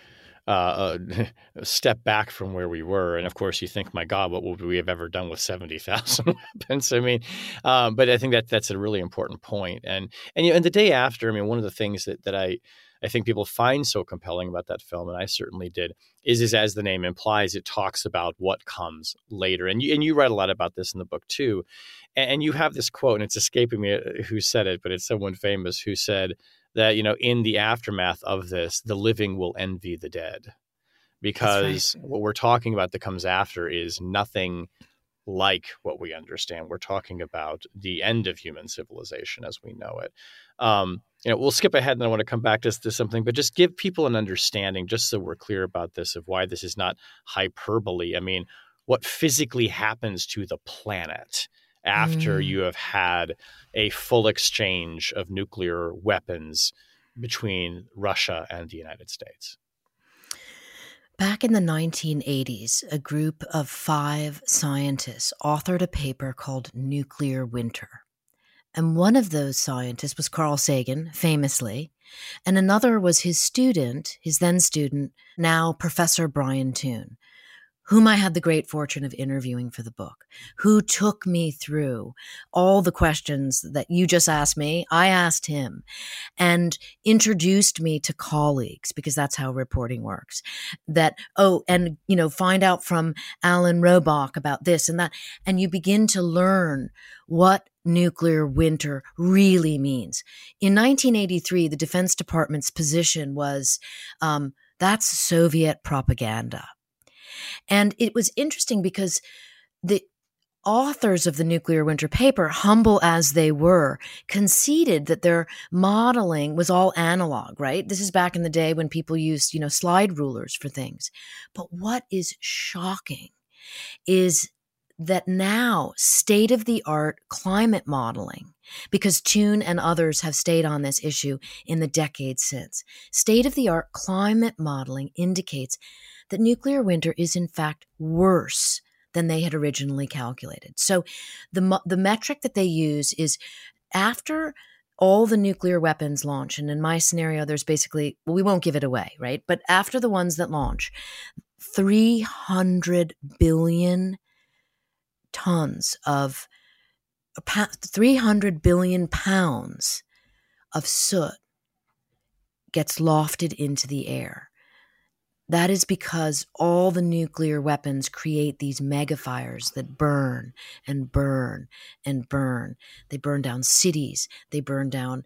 step back from where we were. And of course, you think, my God, what would we have ever done with 70,000 weapons? I mean, but I think that's a really important point. And The Day After, I mean, one of the things that I think people find so compelling about that film, and I certainly did, is as the name implies, it talks about what comes later. And you write a lot about this in the book too. And you have this quote, and it's escaping me who said it, but it's someone famous who said that, in the aftermath of this, the living will envy the dead, because what we're talking about that comes after is nothing like what we understand. We're talking about the end of human civilization as we know it. We'll skip ahead and I want to come back to something, but just give people an understanding, just so we're clear about this, of why this is not hyperbole. I mean, what physically happens to the planet after you have had a full exchange of nuclear weapons between Russia and the United States. Back in the 1980s, a group of 5 scientists authored a paper called Nuclear Winter. And one of those scientists was Carl Sagan, famously, and another was his then student, now Professor Brian Toon, whom I had the great fortune of interviewing for the book, who took me through all the questions that you just asked me. I asked him, and introduced me to colleagues, because that's how reporting works. Find out from Alan Robach about this and that. And you begin to learn what nuclear winter really means. In 1983, the Defense Department's position was, that's Soviet propaganda. And it was interesting because the authors of the Nuclear Winter paper, humble as they were, conceded that their modeling was all analog, right? This is back in the day when people used, slide rulers for things. But what is shocking is that now state-of-the-art climate modeling, because Toone and others have stayed on this issue in the decades since, state-of-the-art climate modeling indicates that nuclear winter is in fact worse than they had originally calculated. So the metric that they use is after all the nuclear weapons launch, and in my scenario, there's basically, well, we won't give it away, right? But after the ones that launch, 300 billion tons of 300 billion pounds of soot gets lofted into the air. That is because all the nuclear weapons create these megafires that burn and burn and burn. They burn down cities. They burn down,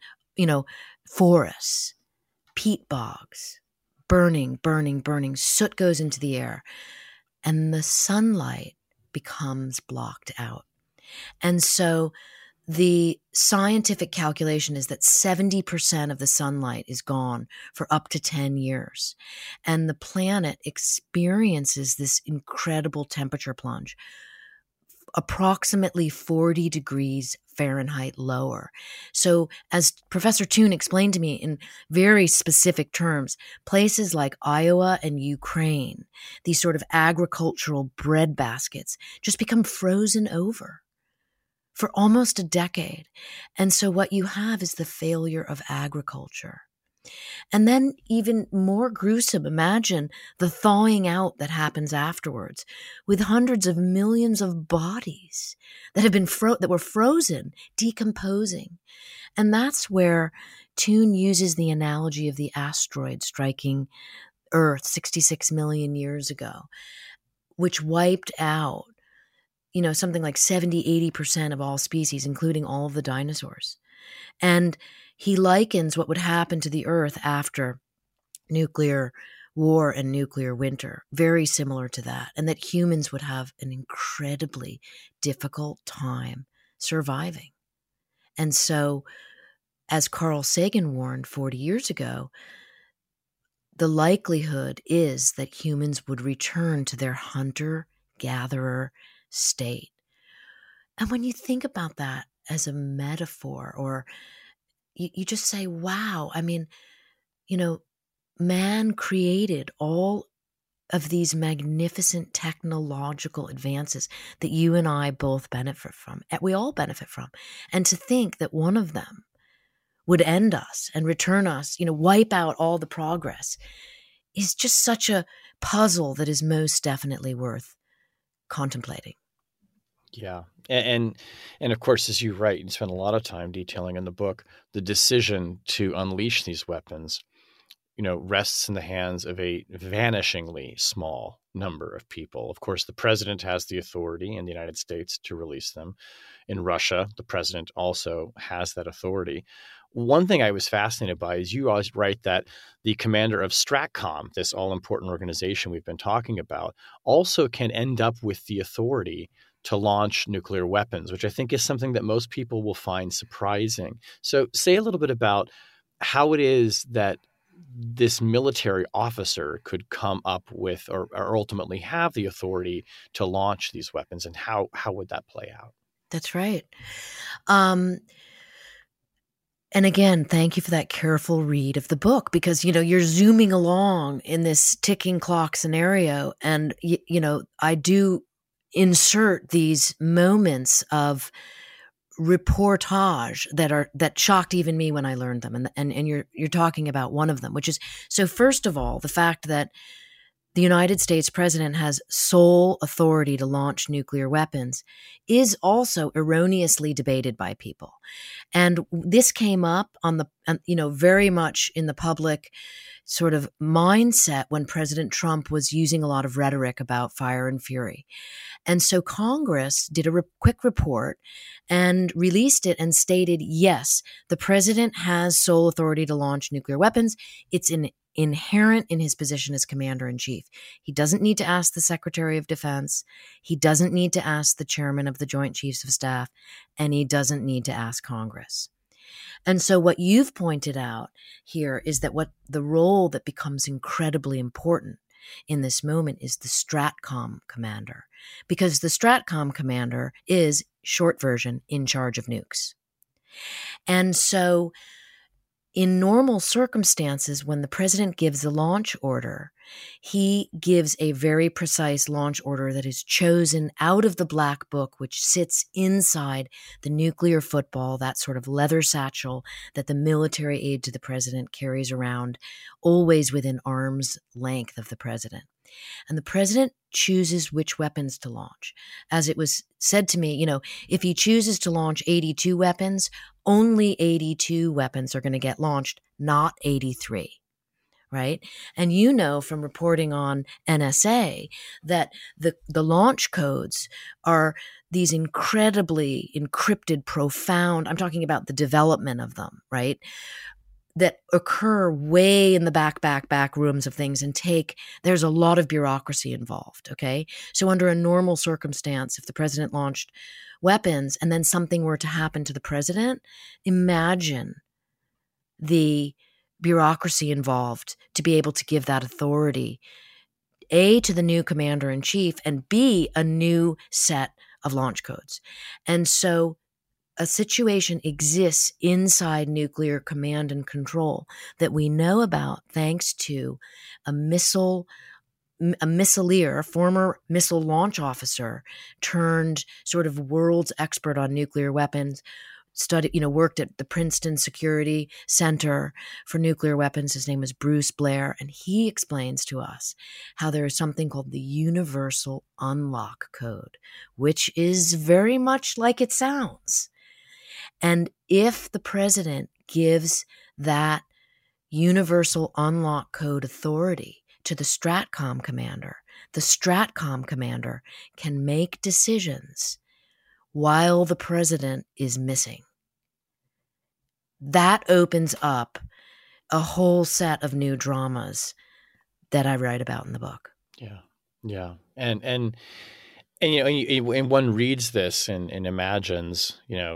forests, peat bogs, burning, burning, burning. Soot goes into the air, and the sunlight becomes blocked out. And so the scientific calculation is that 70% of the sunlight is gone for up to 10 years. And the planet experiences this incredible temperature plunge, approximately 40 degrees Fahrenheit lower. So as Professor Toone explained to me in very specific terms, places like Iowa and Ukraine, these sort of agricultural breadbaskets, just become frozen over for almost a decade. And so what you have is the failure of agriculture. And then even more gruesome, imagine the thawing out that happens afterwards with hundreds of millions of bodies that have been that were frozen, decomposing. And that's where Toone uses the analogy of the asteroid striking Earth 66 million years ago, which wiped out something like 70-80% of all species, including all of the dinosaurs. And he likens what would happen to the Earth after nuclear war and nuclear winter, very similar to that, and that humans would have an incredibly difficult time surviving. And so, as Carl Sagan warned 40 years ago, the likelihood is that humans would return to their hunter-gatherer state. And when you think about that as a metaphor, or you just say, wow, I mean, man created all of these magnificent technological advances that you and I both benefit from. We all benefit from. And to think that one of them would end us and return us, wipe out all the progress, is just such a puzzle that is most definitely worth contemplating. Yeah. And of course, as you write, you spend a lot of time detailing in the book, the decision to unleash these weapons, rests in the hands of a vanishingly small number of people. Of course, the president has the authority in the United States to release them. In Russia, the president also has that authority. One thing I was fascinated by is you always write that the commander of STRATCOM, this all-important organization we've been talking about, also can end up with the authority to launch nuclear weapons, which I think is something that most people will find surprising. So say a little bit about how it is that this military officer could come up with or ultimately have the authority to launch these weapons, and how would that play out? That's right. And again, thank you for that careful read of the book, because, you're zooming along in this ticking clock scenario. And, I do insert these moments of reportage that shocked even me when I learned them. And you're talking about one of them, which is, so first of all, the fact that the United States president has sole authority to launch nuclear weapons is also erroneously debated by people. And this came up very much in the public sort of mindset when President Trump was using a lot of rhetoric about fire and fury. And so Congress did a quick report and released it and stated, yes, the president has sole authority to launch nuclear weapons. It's inherent in his position as commander-in-chief. He doesn't need to ask the Secretary of Defense. He doesn't need to ask the chairman of the Joint Chiefs of Staff, and he doesn't need to ask Congress. And so what you've pointed out here is that what the role that becomes incredibly important in this moment is the STRATCOM commander, because the STRATCOM commander is, short version, in charge of nukes. And so in normal circumstances, when the president gives the launch order, he gives a very precise launch order that is chosen out of the black book, which sits inside the nuclear football, that sort of leather satchel that the military aide to the president carries around, always within arm's length of the president. And the president chooses which weapons to launch. As it was said to me, if he chooses to launch 82 weapons, only 82 weapons are going to get launched, not 83. Right? And from reporting on NSA that the launch codes are these incredibly encrypted, profound, I'm talking about the development of them, right? That occur way in the back rooms of things and there's a lot of bureaucracy involved, okay? So under a normal circumstance, if the president launched weapons and then something were to happen to the president, imagine the bureaucracy involved to be able to give that authority, A, to the new commander-in-chief, and B, a new set of launch codes. And so a situation exists inside nuclear command and control that we know about thanks to a missileer, a former missile launch officer turned sort of world's expert on nuclear weapons, worked at the Princeton Security Center for Nuclear Weapons. His name was Bruce Blair, and he explains to us how there is something called the Universal Unlock Code, which is very much like it sounds. And if the president gives that Universal Unlock Code authority to the STRATCOM commander, the STRATCOM commander can make decisions while the president is missing. That opens up a whole set of new dramas that I write about in the book. Yeah. And one reads this and imagines,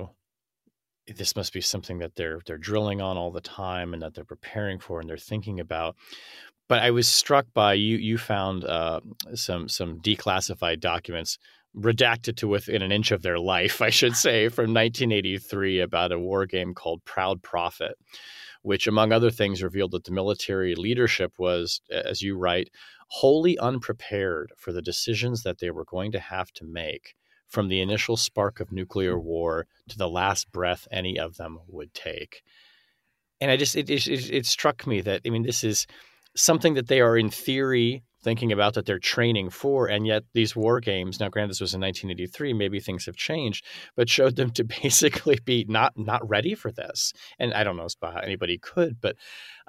this must be something that they're drilling on all the time and that they're preparing for and they're thinking about. But I was struck by you found some declassified documents redacted to within an inch of their life, I should say, from 1983 about a war game called Proud Prophet, which, among other things, revealed that the military leadership was, as you write, wholly unprepared for the decisions that they were going to have to make from the initial spark of nuclear war to the last breath any of them would take. And it struck me that, this is something that they are in theory thinking about, that they're training for, and yet these war games, now granted this was in 1983, maybe things have changed, but showed them to basically be not ready for this. And I don't know how anybody could, but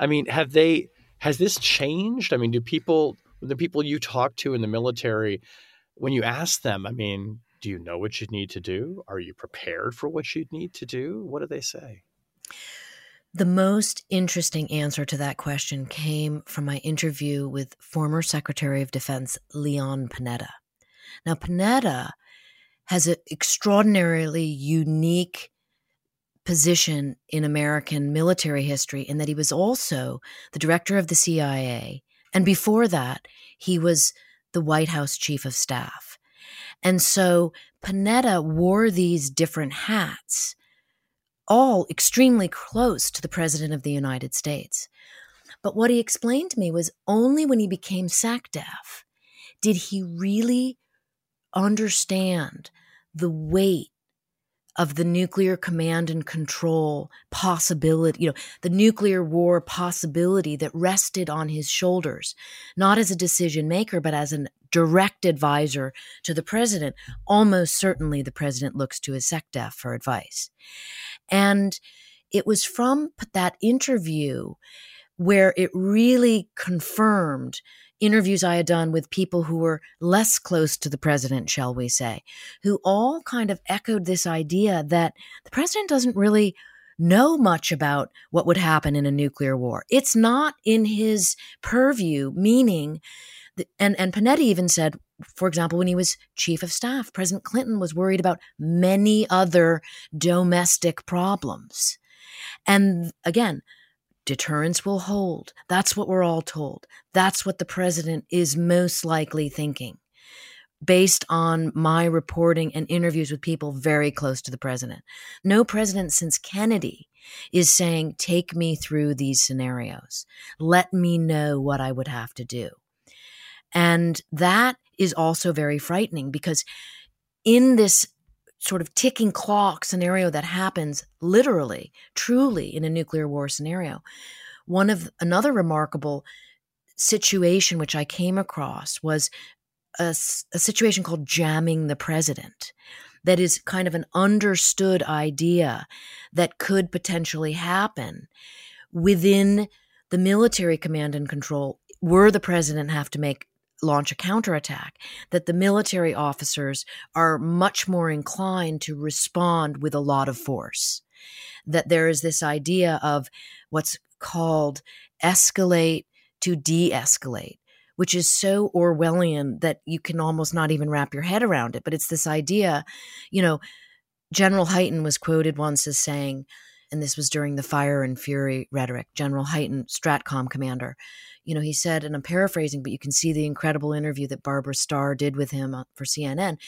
has this changed? The people you talk to in the military, when you ask them, do you know what you need to do? Are you prepared for what you need to do? What do they say? The most interesting answer to that question came from my interview with former Secretary of Defense Leon Panetta. Now, Panetta has an extraordinarily unique position in American military history in that he was also the director of the CIA, and before that, he was the White House Chief of Staff. And so Panetta wore these different hats, all extremely close to the President of the United States. But what he explained to me was only when he became SecDef did he really understand the weight of the nuclear command and control possibility, the nuclear war possibility that rested on his shoulders, not as a decision maker, but as a direct advisor to the president. Almost certainly the president looks to his SecDef for advice. And it was from that interview where it really confirmed interviews I had done with people who were less close to the president, shall we say, who all kind of echoed this idea that the president doesn't really know much about what would happen in a nuclear war. It's not in his purview, meaning, and Panetta even said, for example, when he was chief of staff, President Clinton was worried about many other domestic problems. And again, deterrence will hold. That's what we're all told. That's what the president is most likely thinking, based on my reporting and interviews with people very close to the president. No president since Kennedy is saying, take me through these scenarios. Let me know what I would have to do. And that is also very frightening, because in this sort of ticking clock scenario that happens literally, truly in a nuclear war scenario, another remarkable situation which I came across was a situation called jamming the president. That is kind of an understood idea that could potentially happen within the military command and control were the president have to launch a counterattack, that the military officers are much more inclined to respond with a lot of force. That there is this idea of what's called escalate to de-escalate, which is so Orwellian that you can almost not even wrap your head around it. But it's this idea, General Hyten was quoted once as saying, and this was during the Fire and Fury rhetoric, General Hyten, Stratcom commander, he said, and I'm paraphrasing, but you can see the incredible interview that Barbara Starr did with him for CNN.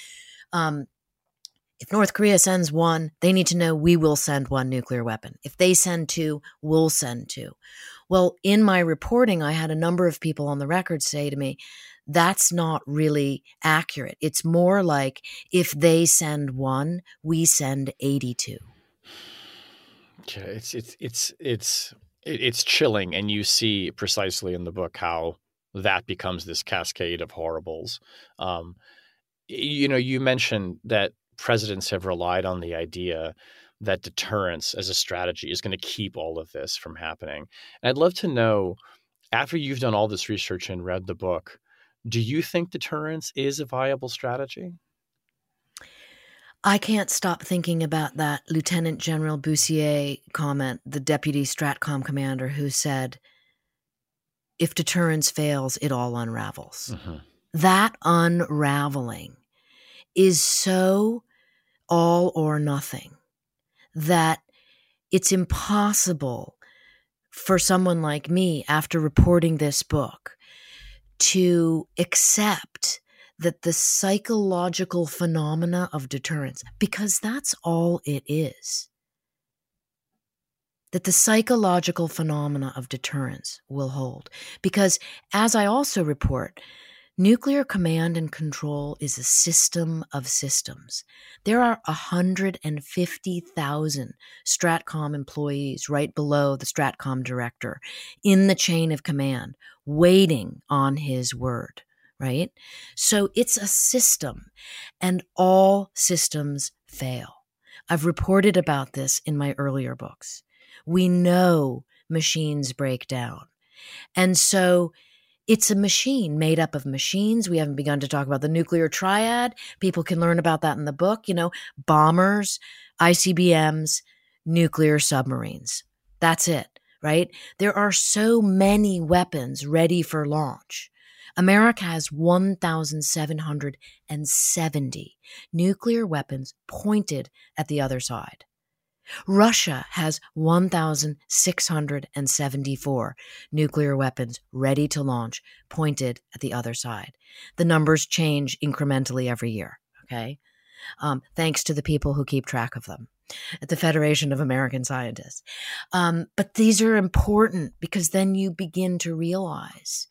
If North Korea sends one, they need to know we will send one nuclear weapon. If they send two, we'll send two. Well, in my reporting, I had a number of people on the record say to me, that's not really accurate. It's more like if they send one, we send 82. Yeah, it's chilling, and you see precisely in the book how that becomes this cascade of horribles. You mentioned that presidents have relied on the idea that deterrence as a strategy is going to keep all of this from happening. And I'd love to know, after you've done all this research and read the book, do you think deterrence is a viable strategy? I can't stop thinking about that Lieutenant General Bussier comment, the deputy Stratcom commander, who said, if deterrence fails, it all unravels. Mm-hmm. That unraveling is so all or nothing that it's impossible for someone like me, after reporting this book, to accept that the psychological phenomena of deterrence, because that's all it is, that the psychological phenomena of deterrence will hold. Because as I also report, nuclear command and control is a system of systems. There are 150,000 Stratcom employees right below the Stratcom director in the chain of command, waiting on his word. Right? So it's a system, and all systems fail. I've reported about this in my earlier books. We know machines break down. And so it's a machine made up of machines. We haven't begun to talk about the nuclear triad. People can learn about that in the book. Bombers, ICBMs, nuclear submarines. That's it, right? There are so many weapons ready for launch. America has 1,770 nuclear weapons pointed at the other side. Russia has 1,674 nuclear weapons ready to launch, pointed at the other side. The numbers change incrementally every year, okay? Thanks to the people who keep track of them at the Federation of American Scientists. But these are important, because then you begin to realize,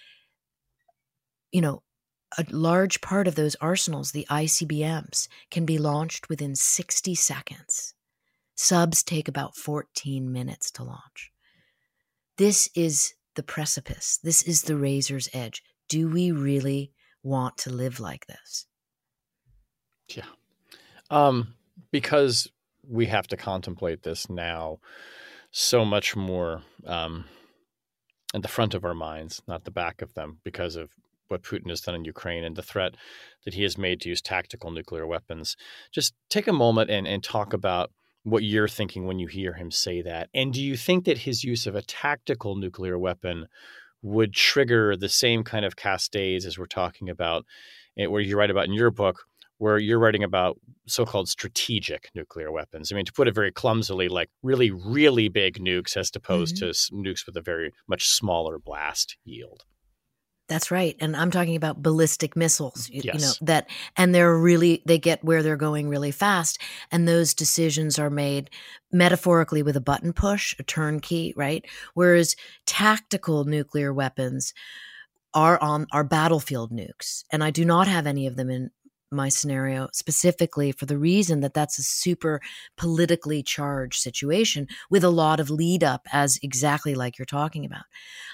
a large part of those arsenals, the ICBMs, can be launched within 60 seconds. Subs take about 14 minutes to launch. This is the precipice. This is the razor's edge. Do we really want to live like this? Yeah. Because we have to contemplate this now so much more at the front of our minds, not the back of them, because of what Putin has done in Ukraine and the threat that he has made to use tactical nuclear weapons. Just take a moment and talk about what you're thinking when you hear him say that. And do you think that his use of a tactical nuclear weapon would trigger the same kind of cascades as we're talking about, where you write about in your book, where you're writing about so-called strategic nuclear weapons. I mean, to put it very clumsily, like really, really big nukes as opposed to nukes with a very much smaller blast yield. That's right. And I'm talking about ballistic missiles, Yes. you know, and they get where they're going really fast. And those decisions are made metaphorically with a button push, a turnkey, right? Whereas tactical nuclear weapons are battlefield nukes. And I do not have any of them in my scenario, specifically for the reason that that's a super politically charged situation with a lot of lead up, as exactly like you're talking about.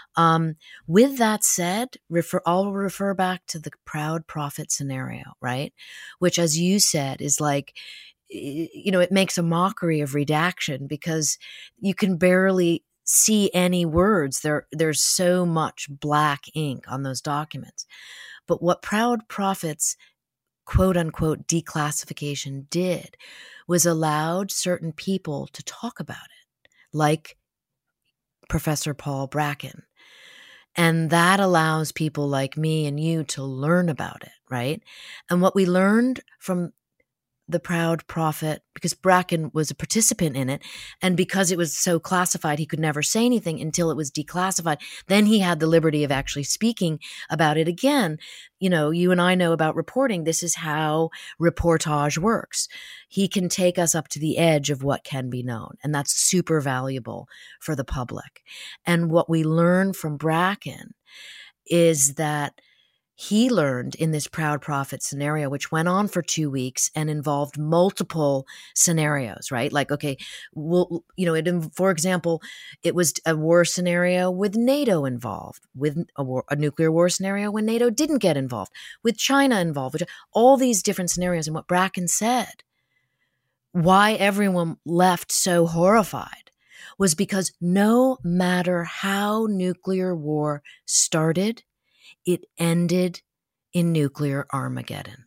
With that said, I'll refer back to the proud prophet scenario, right? Which, as you said, is like, you know, it makes a mockery of redaction because you can barely see any words. There's so much black ink on those documents. But what Proud Prophet's quote unquote declassification did was allowed certain people to talk about it, like Professor Paul Bracken. And that allows people like me and you to learn about it, right? And what we learned from the Proud Prophet, because Bracken was a participant in it, and because it was so classified, he could never say anything until it was declassified. Then he had the liberty of actually speaking about it again. You know, you and I know about reporting. This is how reportage works. He can take us up to the edge of what can be known, and that's super valuable for the public. And what we learn from Bracken is that he learned in this Proud Prophet scenario, which went on for 2 weeks and involved multiple scenarios, right? Like, okay, well, you know, for example, it was a war scenario with NATO involved, with a nuclear war scenario when NATO didn't get involved, with China involved, with all these different scenarios. And what Bracken said, why everyone left so horrified, was because no matter how nuclear war started, it ended in nuclear Armageddon.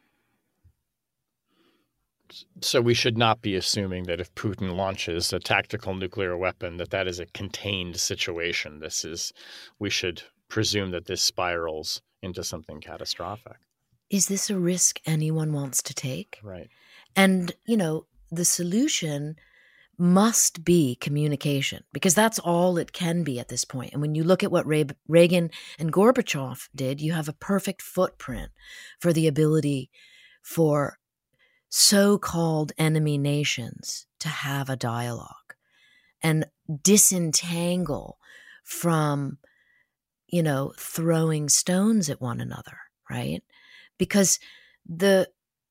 So we should not be assuming that if Putin launches a tactical nuclear weapon, that is a contained situation. We should presume that this spirals into something catastrophic. Is this a risk anyone wants to take? Right. And, you know, the solution must be communication, because that's all it can be at this point. And when you look at what Reagan and Gorbachev did, you have a perfect footprint for the ability for so-called enemy nations to have a dialogue and disentangle from, you know, throwing stones at one another, right? Because the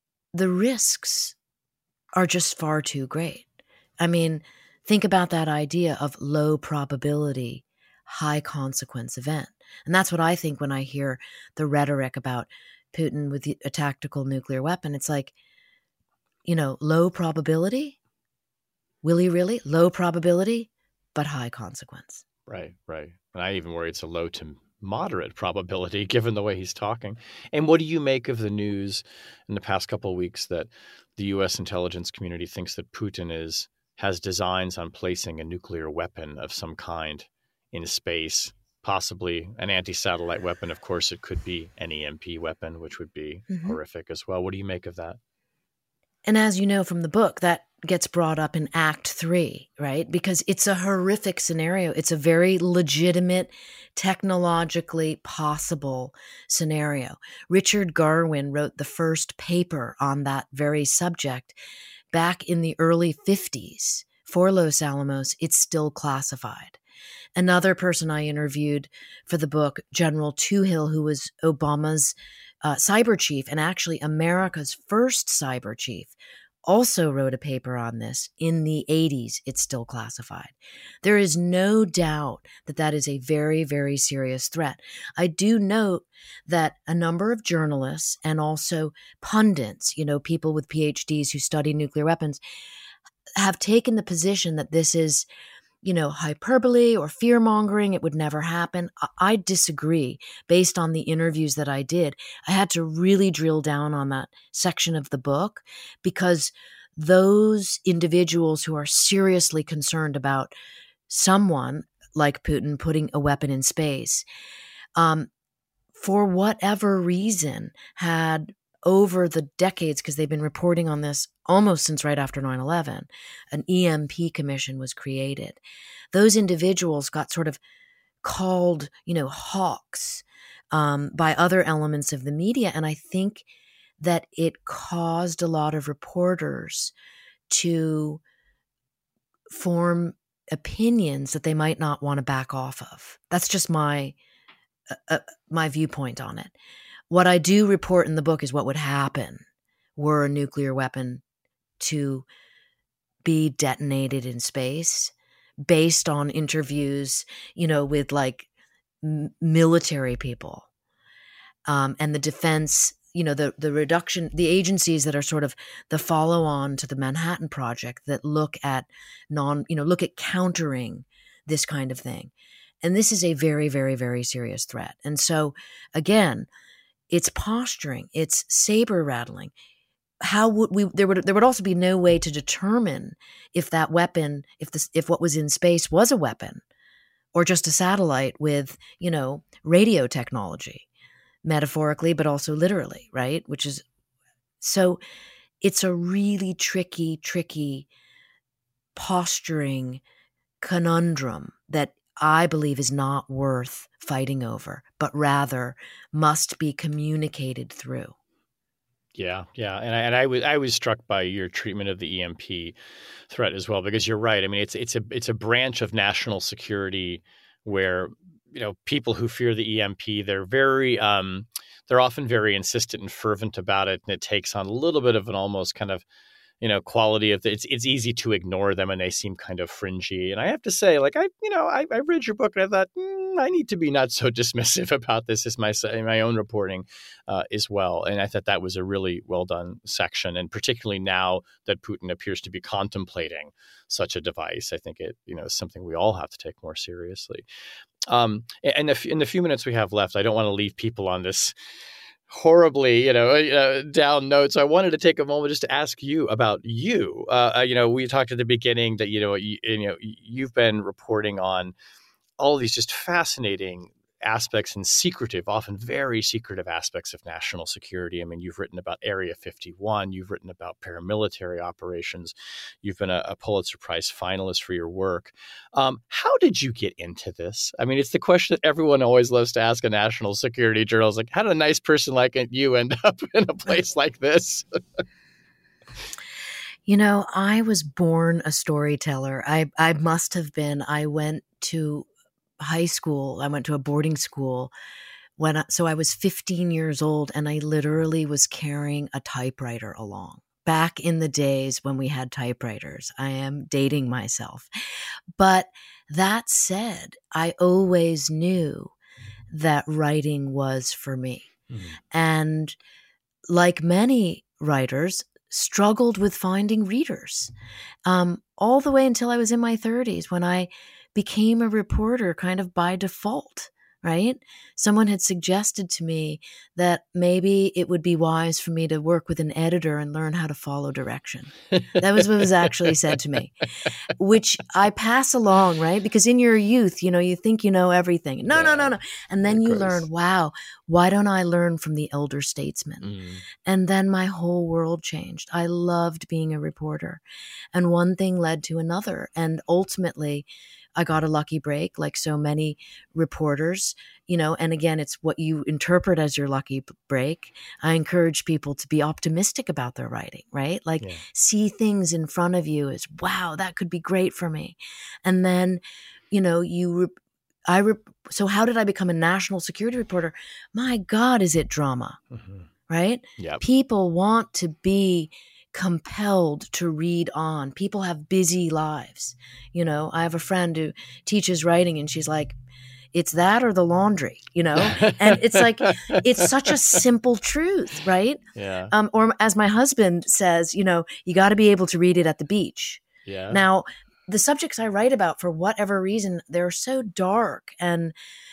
risks are just far too great. I mean, think about that idea of low probability, high consequence event. And that's what I think when I hear the rhetoric about Putin with a tactical nuclear weapon. It's like, you know, low probability? Will he really? Low probability, but high consequence. Right, right. And I even worry it's a low to moderate probability given the way he's talking. And what do you make of the news in the past couple of weeks that the U.S. intelligence community thinks that Putin has designs on placing a nuclear weapon of some kind in space, possibly an anti-satellite weapon? Of course, it could be an EMP weapon, which would be horrific as well. What do you make of that? And as you know from the book, that gets brought up in Act 3, right? Because it's a horrific scenario. It's a very legitimate, technologically possible scenario. Richard Garwin wrote the first paper on that very subject back in the early 50s. For Los Alamos, it's still classified. Another person I interviewed for the book, General Toohill, who was Obama's cyber chief and actually America's first cyber chief, also wrote a paper on this in the 80s. It's still classified. There is no doubt that is a very, very serious threat. I do note that a number of journalists and also pundits, you know, people with PhDs who study nuclear weapons, have taken the position that this is, you know, hyperbole or fear-mongering. It would never happen. I disagree based on the interviews that I did. I had to really drill down on that section of the book because those individuals who are seriously concerned about someone like Putin putting a weapon in space, for whatever reason, had over the decades, because they've been reporting on this almost since right after 9/11, an EMP commission was created. Those individuals got sort of called, hawks by other elements of the media. And I think that it caused a lot of reporters to form opinions that they might not want to back off of. That's just my viewpoint on it. What I do report in the book is what would happen were a nuclear weapon to be detonated in space, based on interviews, with like military people, and the defense, the reduction, the agencies that are sort of the follow-on to the Manhattan Project that look at countering this kind of thing. And this is a very, very, very serious threat. And so again, it's posturing, it's saber rattling. How would there would also be no way to determine if that weapon, if what was in space was a weapon or just a satellite with, radio technology, metaphorically, but also literally, right? So it's a really tricky posturing conundrum that I believe is not worth fighting over, but rather must be communicated through. Yeah. And I was struck by your treatment of the EMP threat as well, because you're right. I mean, it's a branch of national security where, people who fear the EMP, they're often very insistent and fervent about it, and it takes on a little bit of an almost kind of, quality of it's easy to ignore them, and they seem kind of fringy. And I have to say, like, I read your book and I thought, I need to be not so dismissive about this as my own reporting as well. And I thought that was a really well done section. And particularly now that Putin appears to be contemplating such a device, I think it, is something we all have to take more seriously. And in the few minutes we have left, I don't want to leave people on this horribly, down note. So I wanted to take a moment just to ask you about you. We talked at the beginning that, you've been reporting on all these just fascinating aspects and secretive, often very secretive aspects of national security. I mean, you've written about Area 51, you've written about paramilitary operations, you've been a Pulitzer Prize finalist for your work. How did you get into this? I mean, it's the question that everyone always loves to ask a national security journalist, like, how did a nice person like you end up in a place like this? I was born a storyteller. I must have been. I went to high school. I went to a boarding school so I was 15 years old, and I literally was carrying a typewriter along. Back in the days when we had typewriters. I am dating myself. But that said, I always knew that writing was for me. Mm-hmm. And like many writers, struggled with finding readers all the way until I was in my 30s, when I became a reporter kind of by default, right? Someone had suggested to me that maybe it would be wise for me to work with an editor and learn how to follow direction. That was what was actually said to me, which I pass along, right? Because in your youth, you think you know everything. No. And then you learn, wow, why don't I learn from the elder statesmen? Mm. And then my whole world changed. I loved being a reporter. And one thing led to another. And ultimately, I got a lucky break, like so many reporters, and again, it's what you interpret as your lucky break. I encourage people to be optimistic about their writing, right? Like see things in front of you as, wow, that could be great for me. And then, so how did I become a national security reporter? My God, is it drama, right? Yep. People want to be compelled to read on. People have busy lives. I have a friend who teaches writing, and she's like, it's that or the laundry, and it's like, it's such a simple truth, right? Yeah. Or as my husband says, you got to be able to read it at the beach. Yeah. Now, the subjects I write about, for whatever reason, they're so dark and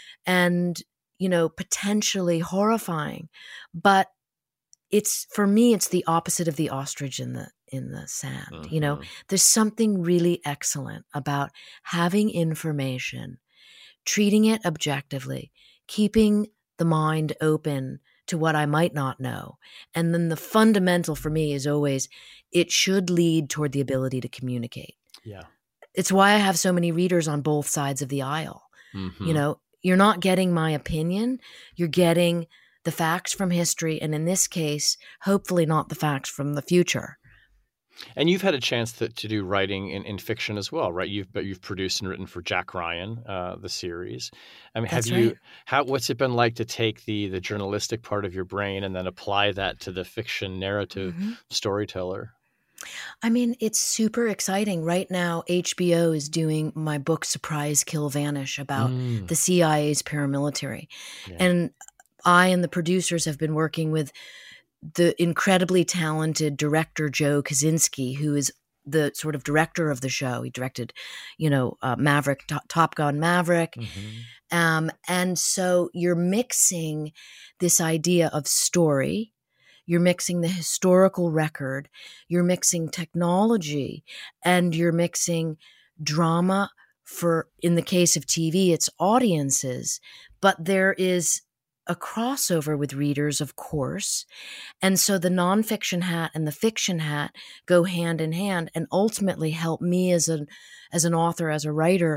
potentially horrifying, but for me, it's the opposite of the ostrich in the sand. Mm-hmm. There's something really excellent about having information, treating it objectively, keeping the mind open to to what I might not know. And then the fundamental for me is always it should lead toward the ability to communicate. Yeah. It's why I have so many readers on both sides of the aisle. Mm-hmm. You know, you're not getting my opinion, you're getting the facts from history, and in this case, hopefully not the facts from the future. And you've had a chance to do writing in fiction as well, right? You've produced and written for Jack Ryan, the series. I mean, That's right. what's it been like to take the journalistic part of your brain and then apply that to the fiction narrative storyteller? I mean, it's super exciting. Right now, HBO is doing my book, Surprise, Kill, Vanish, about the CIA's paramilitary. Yeah. And I and the producers have been working with the incredibly talented director, Joe Kosinski, who is the sort of director of the show. He directed, Maverick, Top Gun Maverick. And so you're mixing this idea of story, you're mixing the historical record, you're mixing technology, and you're mixing drama for, in the case of TV, it's audiences, but there is a crossover with readers, of course. And so the nonfiction hat and the fiction hat go hand in hand and ultimately help me as an author, as a writer,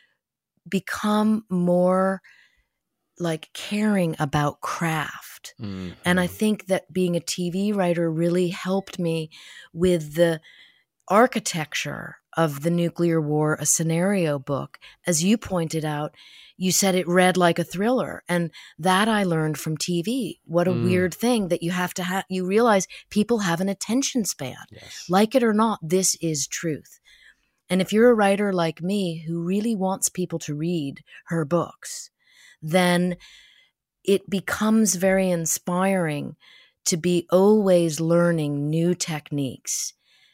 become more like caring about craft. And I think that being a TV writer really helped me with the architecture of the nuclear war, a scenario book. As you pointed out, you said it read like a thriller. And that I learned from TV. What a weird thing that you have to you realize people have an attention span. Yes. Like it or not, this is truth. And if you're a writer like me who really wants people to read her books, then it becomes very inspiring to be always learning new techniques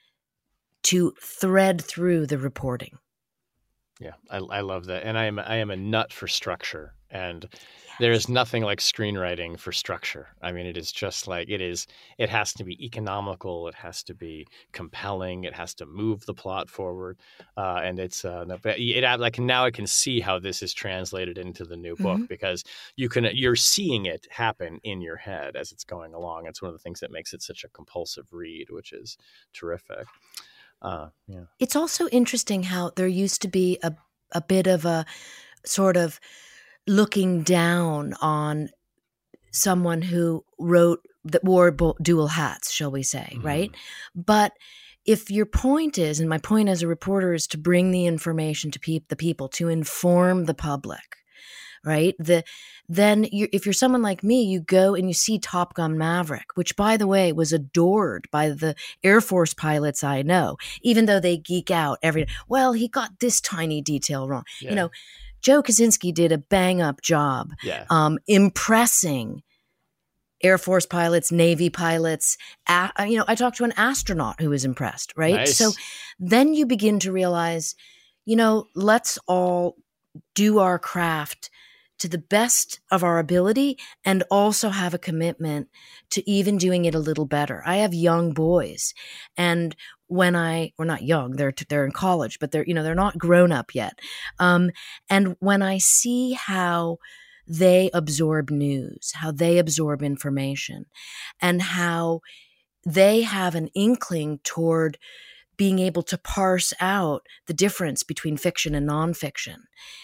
to thread through the reporting. Yeah, I love that. And I am a nut for structure. And there is nothing like screenwriting for structure. I mean, it is just like it has to be economical. It has to be compelling. It has to move the plot forward. And it's like now I can see how this is translated into the new book because you're seeing it happen in your head as it's going along. It's one of the things that makes it such a compulsive read, which is terrific. Yeah. It's also interesting how there used to be a bit of a sort of looking down on someone who wrote that wore dual hats, shall we say, right? But if your point is, and my point as a reporter is to bring the information to the people, to inform the public, right? Then if you're someone like me, you go and you see Top Gun Maverick, which, by the way, was adored by the Air Force pilots I know, even though they geek out well, he got this tiny detail wrong. Yeah. Joe Kosinski did a bang-up job impressing Air Force pilots, Navy pilots. I talked to an astronaut who was impressed, right? Nice. So then you begin to realize, let's all do our craft to the best of our ability and also have a commitment to even doing it a little better. I have young boys, and we're not young, they're in college, but they're not grown up yet. And when I see how they absorb news, how they absorb information, and how they have an inkling toward being able to parse out the difference between fiction and nonfiction.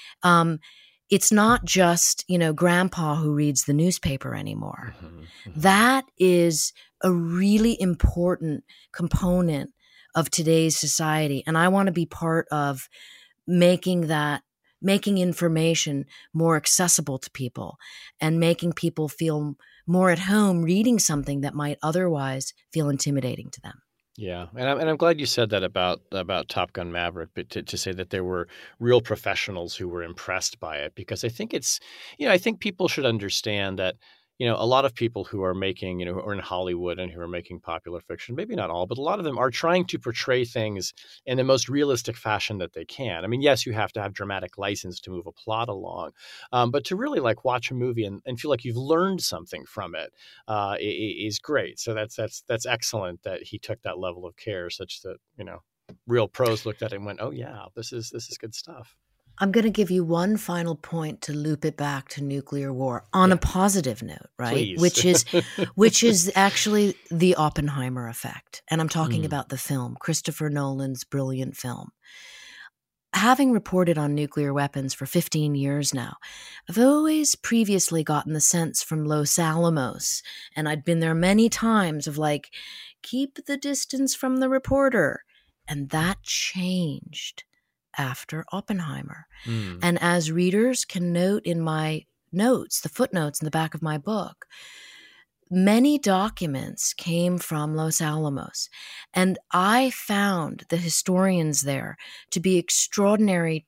It's not just, grandpa who reads the newspaper anymore. That is a really important component of today's society. And I want to be part of making information more accessible to people and making people feel more at home reading something that might otherwise feel intimidating to them. Yeah, and I'm glad you said that about Top Gun Maverick, but to say that there were real professionals who were impressed by it, because I think I think people should understand that, a lot of people who are making, who are in Hollywood and who are making popular fiction, maybe not all, but a lot of them are trying to portray things in the most realistic fashion that they can. I mean, yes, you have to have dramatic license to move a plot along, but to really like watch a movie and feel like you've learned something from it is great. So that's excellent that he took that level of care, such that, real pros looked at it and went, oh yeah, this is good stuff. I'm going to give you one final point to loop it back to nuclear war on a positive note, right? Please. which is actually the Oppenheimer effect. And I'm talking about the film, Christopher Nolan's brilliant film. Having reported on nuclear weapons for 15 years now, I've always previously gotten the sense from Los Alamos, and I'd been there many times, of like, keep the distance from the reporter. And that changed after Oppenheimer. And as readers can note in my notes, the footnotes in the back of my book, many documents came from Los Alamos, and I found the historians there to be extraordinarily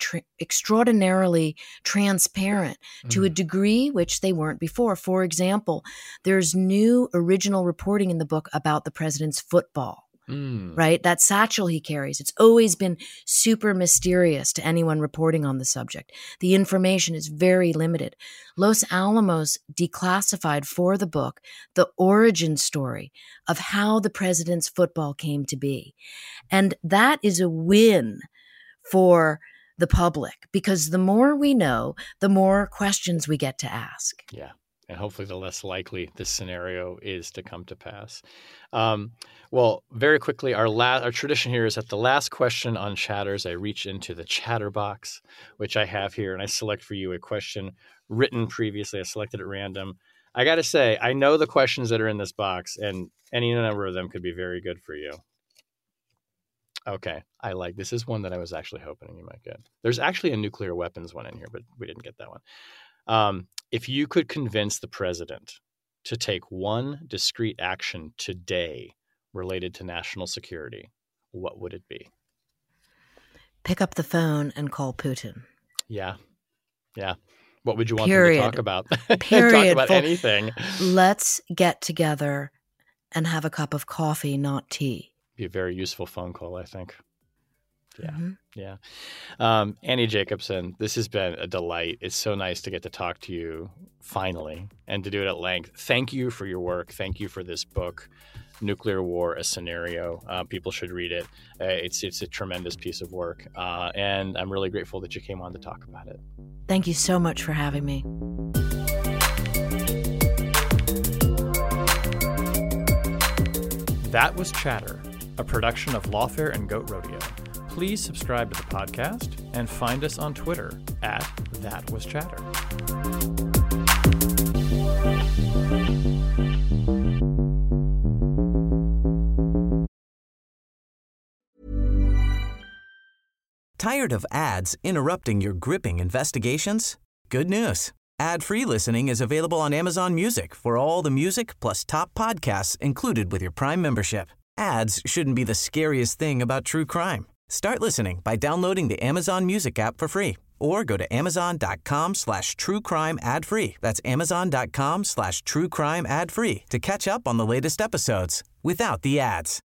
transparent to a degree which they weren't before. For example, there's new original reporting in the book about the president's football. Right? That satchel he carries. It's always been super mysterious to anyone reporting on the subject. The information is very limited. Los Alamos declassified for the book the origin story of how the president's football came to be. And that is a win for the public, because the more we know, the more questions we get to ask. Yeah. And hopefully the less likely this scenario is to come to pass. Well, very quickly, our tradition here is that the last question on Chatters, I reach into the chatter box, which I have here, and I select for you a question written previously. I selected at random. I got to say, I know the questions that are in this box, and any number of them could be very good for you. Okay, this is one that I was actually hoping you might get. There's actually a nuclear weapons one in here, but we didn't get that one. If you could convince the president to take one discrete action today related to national security, what would it be? Pick up the phone and call Putin. Yeah. What would you want them to talk about? Period. Talk about anything. Let's get together and have a cup of coffee, not tea. Be a very useful phone call, I think. Yeah. Mm-hmm. Yeah. Annie Jacobsen, this has been a delight. It's so nice to get to talk to you finally and to do it at length. Thank you for your work. Thank you for this book, Nuclear War, A Scenario. People should read it. It's a tremendous piece of work. And I'm really grateful that you came on to talk about it. Thank you so much for having me. That was Chatter, a production of Lawfare and Goat Rodeo. Please subscribe to the podcast and find us on Twitter at ThatWasChatter. Tired of ads interrupting your gripping investigations? Good news. Ad-free listening is available on Amazon Music for all the music plus top podcasts included with your Prime membership. Ads shouldn't be the scariest thing about true crime. Start listening by downloading the Amazon Music app for free or go to amazon.com/truecrime ad-free. That's amazon.com/truecrime ad-free to catch up on the latest episodes without the ads.